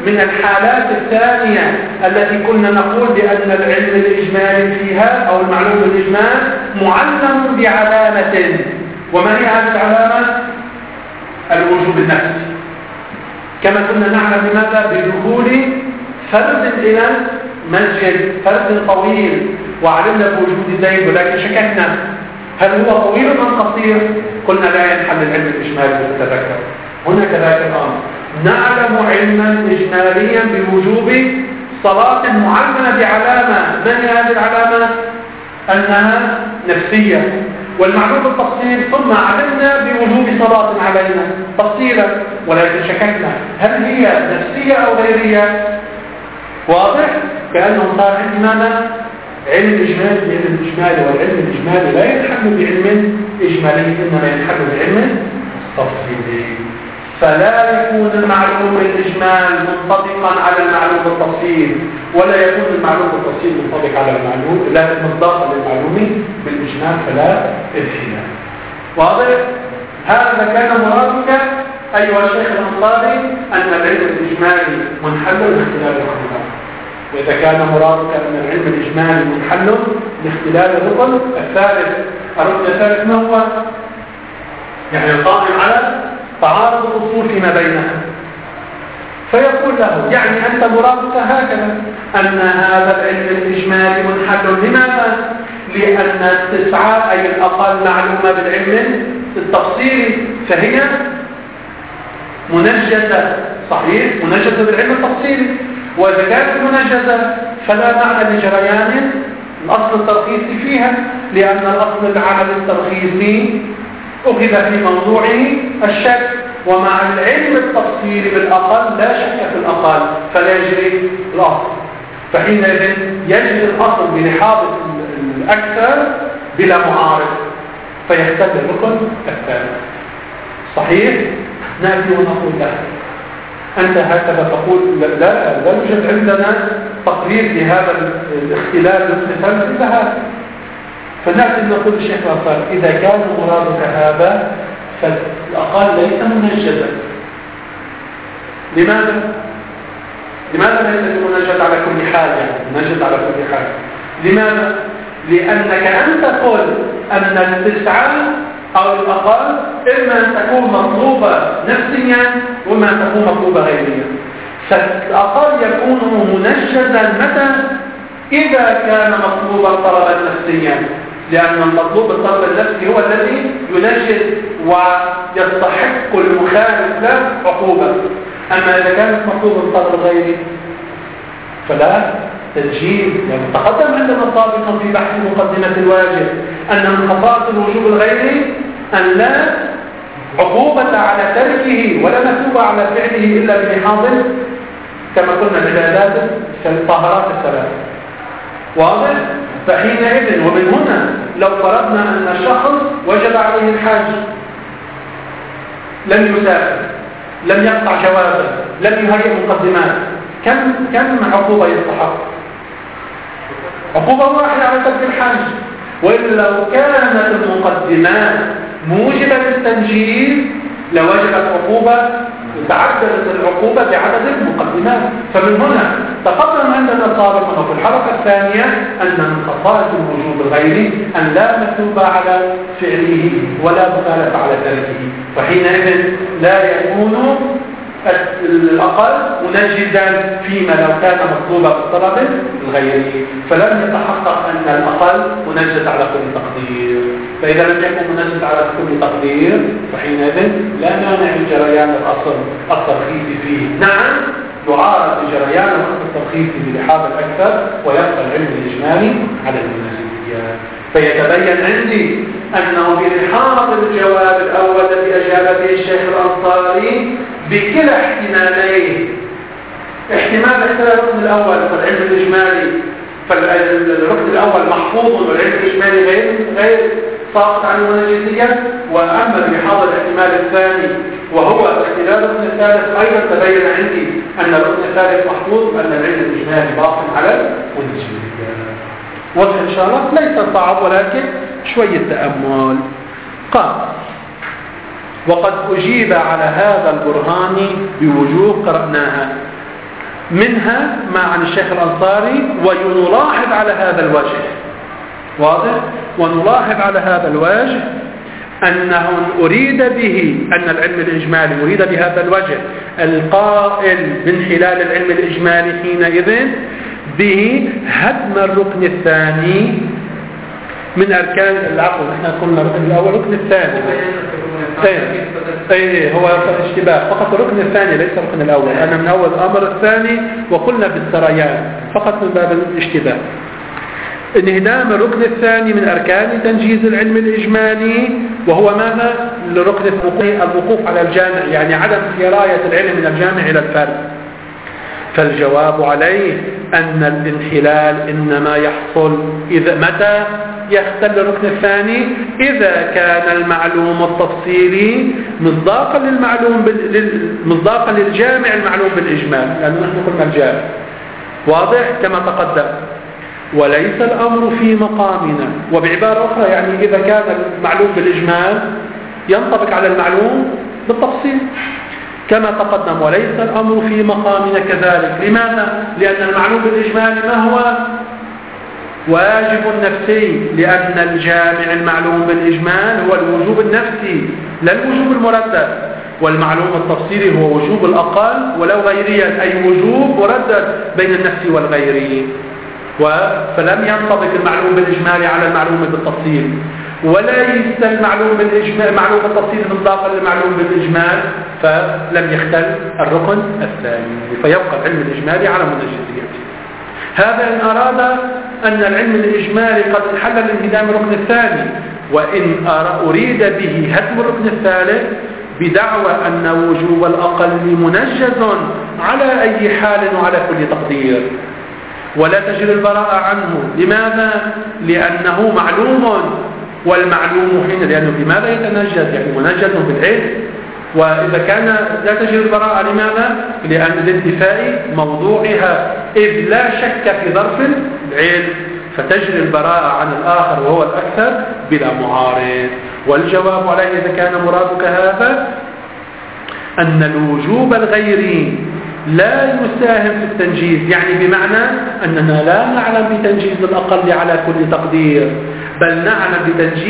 من الحالات الثانية التي كنا نقول بأن العلم الإجمالي فيها أو المعلوم الإجمال معلم بعلامة. وما هي هذه العلامة؟ الوجوب النفسي. كما كنا نعلم لماذا؟ بدخول فرد إلى مسجد، فرد طويل، وعلمنا بوجود زيد، ولكن شككنا هل هو طويل أم قصير؟ قلنا لا ينحل العلم الإجمالي بالتذكر. هنا كذلك الأمر، نعلم علما إجماليا بوجوب صلاة معلمة بعلامة. ما هي هذه العلامة؟ أنها نفسية. والمعلوم بالتفصيل ثم علمنا بوجوب صلاة علينا تفصيلا، ولكن شككنا هل هي نفسية أو غيرية؟ واضح؟ كأنه صار عندنا ماذا؟ علم إجمالي بعلم إجمالي، والعلم الإجمالي لا ينحل بعلم إجمالي، إنما ينحل بعلم تفصيلي. فلا يكون المعلوم بالإجمال منطبقا على المعلوم بالتفصيل، ولا يكون المعلوم بالتفصيل منطبق على المعلوم، لا مصداقا للمعلوم بالإجمال، فلا انحلال. واضح؟ هذا كان مرادك أيها الشيخ الأنصاري أن العلم الإجمالي منحل لاختلال الركن. وإذا كان مرادك أن العلم الإجمالي منحل لاختلال الركن الثالث، الركن الثالث ما هو؟ يعني القائم على تعارض الأصول فيما بينها. فيقول له يعني أنت مرادك هكذا أن هذا العلم الإجمالي منحل. لماذا؟ لأن التسعة أي الأقل معلومة بالعلم التفصيلي، فهي منجزة. صحيح، منجزة بالعلم التفصيلي. وإذا كانت منجزة فلا معنى لجريان الأصل الترخيصي فيها، لأن الأصل العمل الترخيصي أخذ في موضوعه الشك، ومع العلم التفصيلي بالأقل لا شك في الأقل، فلا يجري الأصل. فحينئذ يجري الأصل بلحاظ الأكثر بلا معارض، فيختل الركن الثالث. صحيح؟ نأتي ونقول له أنت هكذا تقول لا يوجد عندنا تقرير لهذا الاختلال والمثال إلا هذا. فنأتي نقول الشيخ الأنصاري إذا كان مرادك هذا فالأقل ليس منجزا. لماذا؟ لماذا ليس منجز على كل حال؟ يعني منجز على كل حال. لماذا؟ لأنك أنت تقول أن التسعة أو الأقل إما أن تكون مطلوبة نفسيا وإما أن تكون مطلوبة غيريا. فالأقل يكون منجزا متى؟ إذا كان مطلوبا طلبا نفسيا، لأن المطلوب الطلب النفسي هو الذي ينجز ويستحق المخالف له عقوبة. أما إذا كانت مطلوب الطلب الغيري فلا تسجيل. يعني تقدم عندنا سابقا في بحث مقدمة الواجب أن من خصائص الوجوب الغيري أن لا عقوبة على تركه ولا مثوبة على فعله إلا بلحاظ كما قلنا العبادات الطهارات الثلاث. واضح؟ فحينئذ ومن هنا لو فرضنا أن الشخص وجب عليه الحج، لم يسافر، لم يقطع جوازه، لم يهيئ مقدمات، كم عقوبة يستحق؟ عقوبة واحدة على ترك الحج. وإلا لو كانت المقدمات موجبة للتنجيز لوجبت عقوبة، تعددت العقوبة بعدد المقدمات. فمن هنا تقدم عندنا سابقا وفي الحلقة الثانية أن من خصائص الوجوب الغيري أن لا مثوب على فعله ولا مخالفة على تركه، فحينئذ لا يكون الأقل منجزا فيما لو كان مطلوبا بالطلب الغيري. فلم يتحقق أن الأقل منجز على كل تقدير. فإذا لم يكن منجز على كل تقدير فحينئذ لا مانع من جريان الأصل الترخيصي فيه. نعم يعارض بجريان الأصل الترخيصي بلحاظ الأكثر ويبقى العلم الإجمالي على المناسبيات. فيتبين عندي أنه بلحاظ الجواب الأول الذي أجاب به الشيخ الأنصاري بكلا احتمالين، احتمال الركن الأول فالعلم الإجمالي، فالركن الأول محفوظ والعلم الإجمالي غير ساقط عن المنجزية. وأما بلحاظ الاحتمال الثاني وهو اختلاف الركن الثالث أيضا تبين عندي أن الركن الثالث محفوظ وأن العلم الإجمالي باق على المنجزية. واضح إن شاء الله؟ ليس صعب ولكن شوية تأمل. قال وقد أجيب على هذا البرهان بوجوه قرأناها. منها ما عن الشيخ الأنصاري، ونلاحظ على هذا الوجه، واضح؟ ونلاحظ على هذا الوجه أنه أريد به أن العلم الإجمالي أريد بهذا الوجه القائل بانحلال العلم الإجمالي حينئذ به هدم الركن الثاني من أركان العقل. احنا قلنا الركن الأول الركن الثاني هو اشتباه فقط. الركن الثاني ليس الركن الأول، أنا من أول الأمر الثاني وقلنا بالسريان فقط من باب الاشتباه. انهدام الركن الثاني من أركان تنجيز العلم الإجمالي، وهو ماذا؟ الركن الوقوف على الجامع، يعني عدم سراية العلم من الجامع إلى الفرد. فالجواب عليه أن الانحلال إنما يحصل متى يختل الركن الثاني؟ إذا كان المعلوم التفصيلي مصداقا للجامع المعلوم بالإجمال، لأنه نحن قلنا الجامع واضح كما تقدم، وليس الأمر في مقامنا. وبعبارة أخرى يعني إذا كان المعلوم بالإجمال ينطبق على المعلوم بالتفصيل كما تقدم، وليس الأمر في مقامنا كذلك. لماذا؟ لأن المعلوم بالإجمال ما هو؟ واجب نفسي، لأن الجامع المعلوم بالإجمال هو الوجوب النفسي لا الوجوب المردد، والمعلوم التفصيلي هو وجوب الأقل ولو غيريا، أي وجوب مردد بين النفس والغيري. فلم ينطبق المعلوم بالإجمال على المعلوم بالتفصيل، وليس المعلوم بالتفصيل مصداقا للمعلوم بالإجمال، فلم يختل الركن الثاني، فيبقى العلم الإجمالي على منجزيته. هذا إن أراد أن العلم الإجمالي قد انحل الانهدام الركن الثاني، وإن أريد به هدم الركن الثالث بدعوى أن وجوب الأقل منجز على أي حال وعلى كل تقدير، ولا تجري البراءة عنه. لماذا؟ لأنه معلوم، والمعلوم حين لأنه بماذا يتنجز؟ يعني منجز بالعلم. وإذا كان لا تجري البراءة لماذا؟ لأن الانتفاء موضوعها، إذ لا شك في ظرف العلم، فتجري البراءة عن الآخر وهو الأكثر بلا معارض. والجواب عليه إذا كان مرادك هذا أن الوجوب الغيري لا يساهم في التنجيز، يعني بمعنى أننا لا نعلم بتنجيز الأقل على كل تقدير، بل نعلم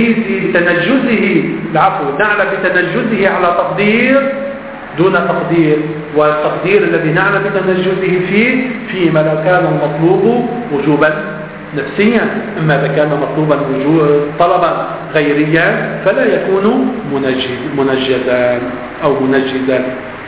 نعلم بتنجزه على تقدير دون تقدير، والتقدير الذي نعلم بتنجزه فيما لو كان المطلوب وجوبا نفسيا، أما إذا كان مطلوبا طلبا غيريا فلا يكون منجزا أو منجزا.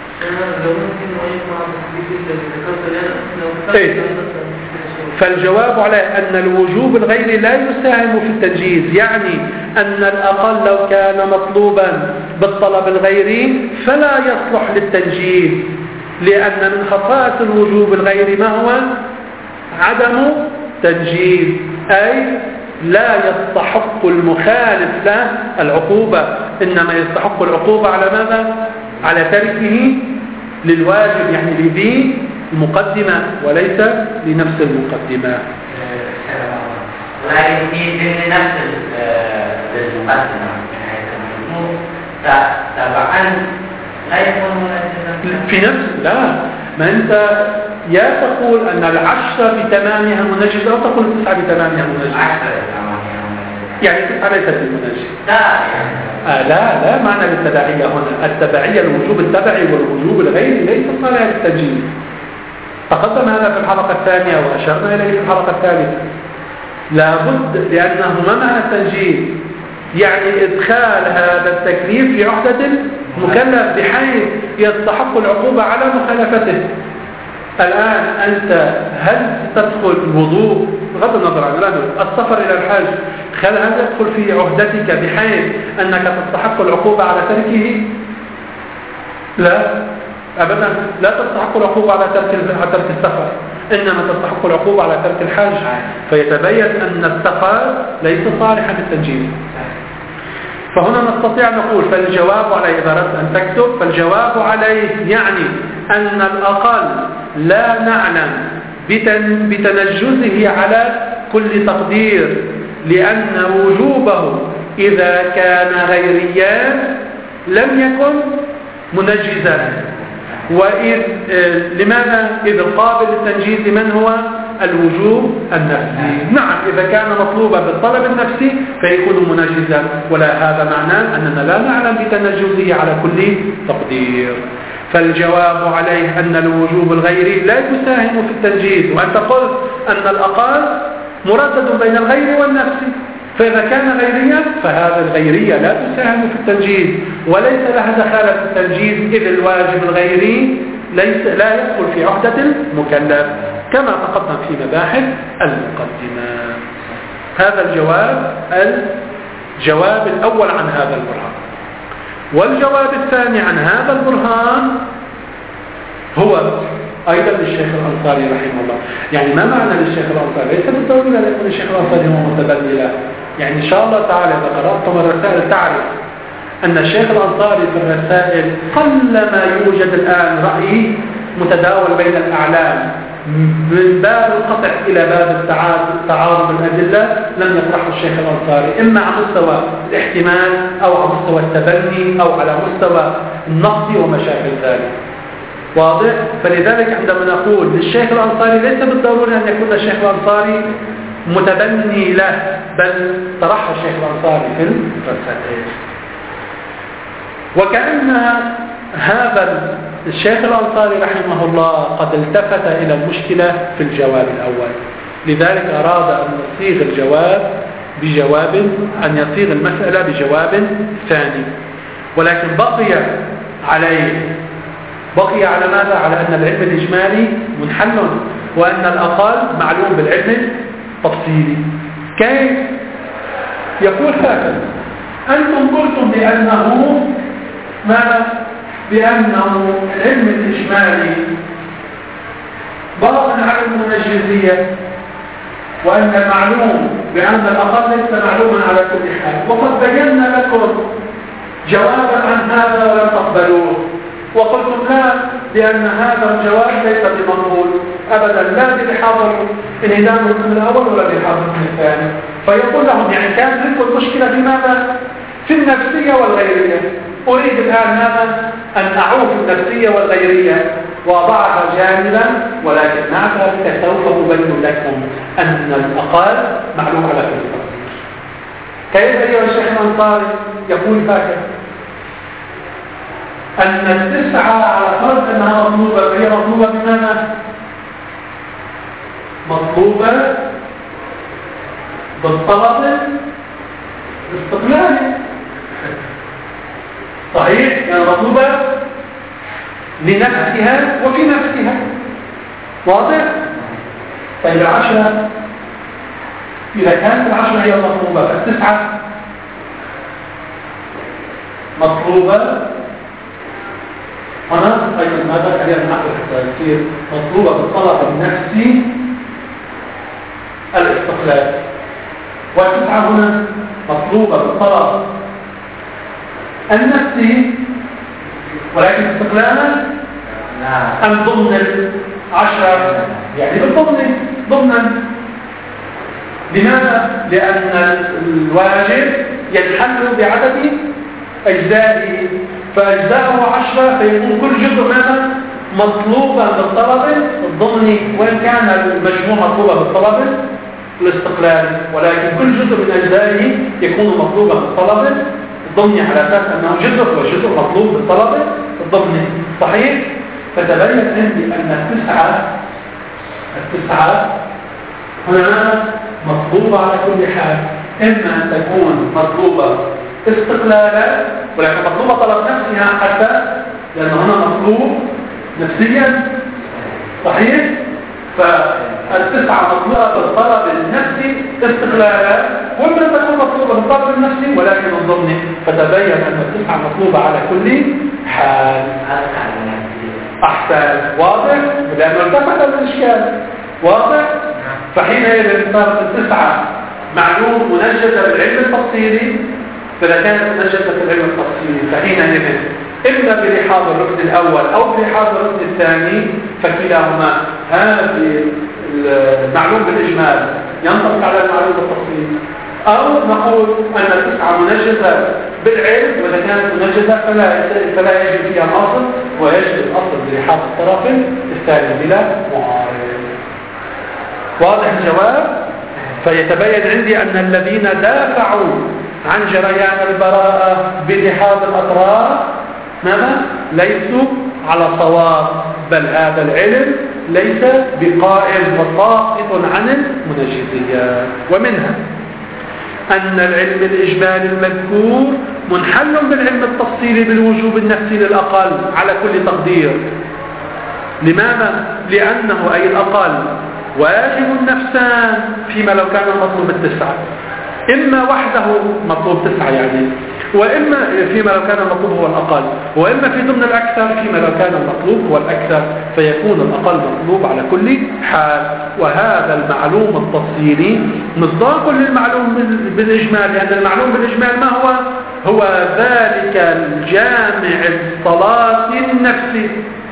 فالجواب على أن الوجوب الغيري لا يساهم في التنجيز، يعني أن الأقل لو كان مطلوبا بالطلب الغيري فلا يصلح للتنجيز، لأن من خصائص الوجوب الغيري ما هو؟ عدم تنجيز، أي لا يستحق المخالف له العقوبة، إنما يستحق العقوبة على ماذا؟ على تركه للواجب، يعني لذي المقدمة وليس لنفس المقدمة. ولكن في نفس المقدمة تبعا لا يكون منجزا في نفس لا، ما أنت يا تقول أن 10 بتمامها منجز أو تقول 9 بتمامها منجز. 10 بتمامها منجز، يعني 9 ليست بالمنجز. لا لا معنى للتبعية هنا. التبعية الوجوب التبعي والوجوب الغيري ليس صالح للتنجيز. تقدم هذا في الحلقة الثانية وأشرنا إليه في الحلقة الثالثة. لابد، لأنه ما معنى التنجيز؟ يعني إدخال هذا التكليف في عهدة المكلف بحيث يستحق العقوبة على مخالفته. الآن أنت هل تدخل الوضوء بغض النظر عن السفر إلى الحج، هل يدخل في عهدتك بحيث أنك تستحق العقوبة على تركه؟ لا أبدا، لا تستحق العقوبة على ترك السفر، إنما تستحق العقوبة على ترك الحج. فيتبين أن السفر ليس صالحا للتنجيز. فهنا نستطيع نقول فالجواب عليه، إذا أردت أن تكتب فالجواب عليه يعني أن الأقل لا نعلم بتنجزه على كل تقدير، لأن وجوبه إذا كان غيريا لم يكن منجزا، لماذا؟ إذ القابل للتنجيز لمن هو الوجوب النفسي. نعم إذا كان مطلوبا بالطلب النفسي فيكون منجزا، ولا هذا معناه أننا لا نعلم بتنجزه على كل تقدير. فالجواب عليه أن الوجوب الغيري لا يساهم في التنجيز، وأنت قلت أن الأقل مردد بين الغير والنفسي، فإذا كان غيريا فهذا الغيرية لا تساهم في التنجيز وليس لها دخالة في التنجيز، إذ الواجب الغيري لا يدخل في عهدة المكلف كما تقدم في مباحث المقدمة. هذا الجواب الأول عن هذا البرهان. والجواب الثاني عن هذا البرهان هو أيضا للشيخ الأنصاري رحمه الله. يعني ما معنى للشيخ الأنصاري؟ ليس بالضرورة أن يكون الشيخ الأنصاري هو متبني له. يعني إن شاء الله تعالى إذا قرأتم الرسائل تعرف أن الشيخ الأنصاري في الرسائل قلما يوجد الآن رأي متداول بين الأعلام من باب القطع إلى باب التعارض الأدلة لم يطرحه الشيخ الأنصاري، إما على مستوى الاحتمال أو على مستوى التبني أو على مستوى النقد وما شابه ذلك. واضح؟ فلذلك عندما نقول للشيخ الأنصاري ليس بالضرورة أن يكون الشيخ الأنصاري متبني له، بل طرحه الشيخ الأنصاري في الرسائل. وكأن هذا الشيخ الأنصاري رحمه الله قد التفت إلى المشكلة في الجواب الأول، لذلك أراد أن يصيغ الجواب بجواب، أن يصيغ المسألة بجواب ثاني، ولكن بقي على ماذا؟ على أن العلم الإجمالي منحل وأن الأقل معلوم بالعلم التفصيلي. كيف؟ يقول هكذا: أنتم قلتم بأنه العلم الإجمالي باطن على المنجزية، وأن المعلوم بأن الأقل ليس معلوما على كل حال، وقد بينا لكم جوابا عن هذا ولم تقبلوه، وقلتم لا بأن هذا الجواب ليس بمقبول أبدا، لا بحاضر انهدام الركن الأول ولا بحاضر الركن الثاني. فيقول لهم يعني كانت لكم المشكلة في ماذا؟ في النفسية والغيرية. أريد الآن هذا أن أعوف النفسية والغيرية وأضعها جانبا، ولكن مع ذلك سوف أبين لكم أن الأقل معلوم على كل تقدير. كيف أيها الشيخ الأنصاري؟ يقول هكذا: أن التسعة على فرض أنها مطلوبة، فهي مطلوبة بماذا؟ مطلوبة بالطلب الاستقلالي. صحيح؟ يعني مطلوبة لنفسها وفي نفسها. واضح؟ طيب 10 إذا كانت 10 هي مطلوبة، التسعة مطلوبة هنا أيضا ماذا؟ خلينا نعرف التفسير. مطلوبة بالطلب النفسي الاستقلال، والتسعة هنا مطلوبة بالطلب النفسي ولكن استقلالا أم ضمن 10 يعني ضمنا. لماذا؟ لأن الواجب ينحل بعدد أجزائه، فأجزاءه 10 فيكون كل جزء ماذا؟ مطلوبا بالطلب الضمني، وإن كان المجموع مطلوبا بالطلب الاستقلالي، ولكن كل جزء من أجزائه يكون مطلوبا بالطلب الضمني على أساس أنه جزء وجزء مطلوب بالطلب الضمني. صحيح؟ فتبين عندي أن التسعة هنا مطلوبة على كل حال، إما أن تكون مطلوبة استقلالا ولكن مطلوبة طلب نفسها حتى لأنه هنا مطلوب نفسيا. صحيح؟ فالتسعة مطلوبة بالطلب النفسي استقلالا، وإما أن تكون مطلوبة بالطلب النفسي ولكن الضمني، فتبين أن التسعة مطلوبة على كل حال. أحسن. واضح؟ لأنه التفت الإشكال. واضح؟ فحينئذ صارت التسعة معلوم منجزة بالعلم التفصيلي، فإذا كانت منجزة بالعلم التفصيلي فحينئذ إما بلحاظ الركن الأول أو بلحاظ الركن الثاني، فكلاهما هذا المعلوم بالإجمال ينطبق على المعلوم بالتفصيل أو نقول أن التسعة منجزة بالعلم، وإذا كانت منجزة فلا يجب فيها الأصل، ويجب الأصل برحاب الطرف الثاني بلا معارض. واضح الجواب؟ فيتبين عندي أن الذين دافعوا عن جريان البراءة برحاب الأطراف ماذا؟ ليسوا على صواب، بل هذا العلم ليس بقائم وساقط عن المنجزية. ومنها أن العلم الإجمالي المذكور منحل بالعلم التفصيلي بالوجوب النفسي للأقل على كل تقدير. لماذا؟ لأنه أي الأقل واجب النفسان فيما لو كان المطلوب التسعة، إما وحده مطلوب تسعة يعني، وإما فيما لو كان المطلوب هو الأقل، وإما في ضمن الأكثر فيما لو كان المطلوب هو الأكثر، فيكون الأقل مطلوب على كل حال. وهذا المعلوم التفصيلي مصداق للمعلوم بالإجمال، لأن المعلوم بالإجمال ما هو؟ هو ذلك الجامع الصلاة النفسي.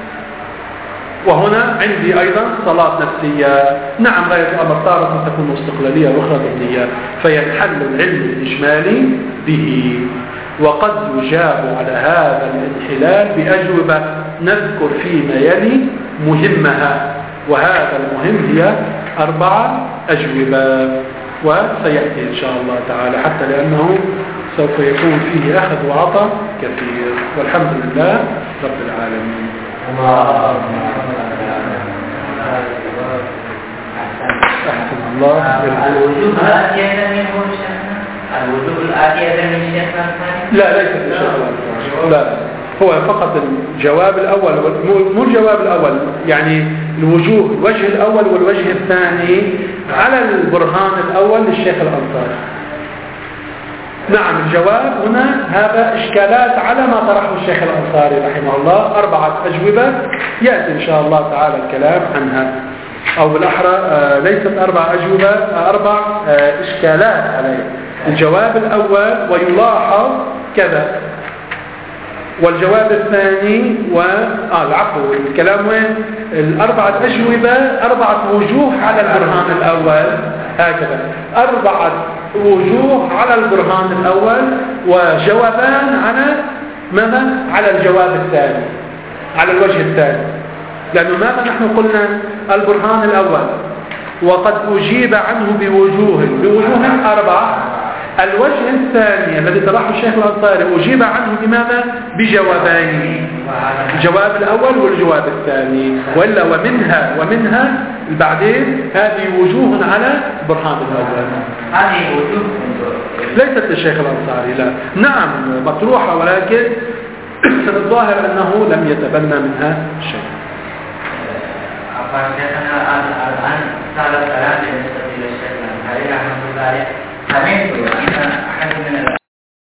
وهنا عندي أيضا صلاة نفسية. نعم غاية الأمر تارة تكون استقلالية وأخرى ضمنية، فينحل العلم الإجمالي به. وقد يجاب على هذا الانحلال بأجوبة نذكر فيما يلي مهمها، وهذا المهم هي 4 أجوبة، وسيأتي إن شاء الله تعالى، حتى لأنه سوف يكون فيه أخذ وعطاء كثير، والحمد لله رب العالمين. أحسن الله. الوجوب الآتية من هو الشيخنا؟ الوجوب الآتية من الشيخنا الثاني؟ لا ليس الشيخ، لا هو فقط الجواب الأول، مو الجواب الأول، يعني الوجوه، الوجه الأول والوجه الثاني على البرهان الأول للشيخ الأنصاري. نعم الجواب هنا هذا إشكالات على ما طرحه الشيخ الأنصاري رحمه الله، 4 أجوبة يأتي إن شاء الله تعالى الكلام عنها، أو بالأحرى ليست 4 أجوبة، 4 إشكالات عليه. الجواب الأول ويلاحظ كذا، والجواب الثاني العفو، الكلام وين؟ 4 أجوبة، 4 وجوه على البرهان الأول، هكذا 4 وجوه على البرهان الأول، وجوابان على ماذا؟ على الجواب الثاني، على الوجه الثاني. لأنه ماذا نحن قلنا؟ البرهان الأول وقد أجيب عنه بوجوه 4. الوجه الثاني الذي طرحه الشيخ الأنصاري أجيب عنه بماذا؟ بجوابين، الجواب الأول والجواب الثاني. وإلا ومنها بعدين هذه وجوه على برهان الأول. هذه وجوه ليست للشيخ الأنصاري، لا، نعم مطروحة، ولكن الظاهر أنه لم يتبنى منها شيء. شيخنا الآن صار الكلام بالنسبة للشيخ الأنصاري رحمه الله عليه. سمعت أن أحد من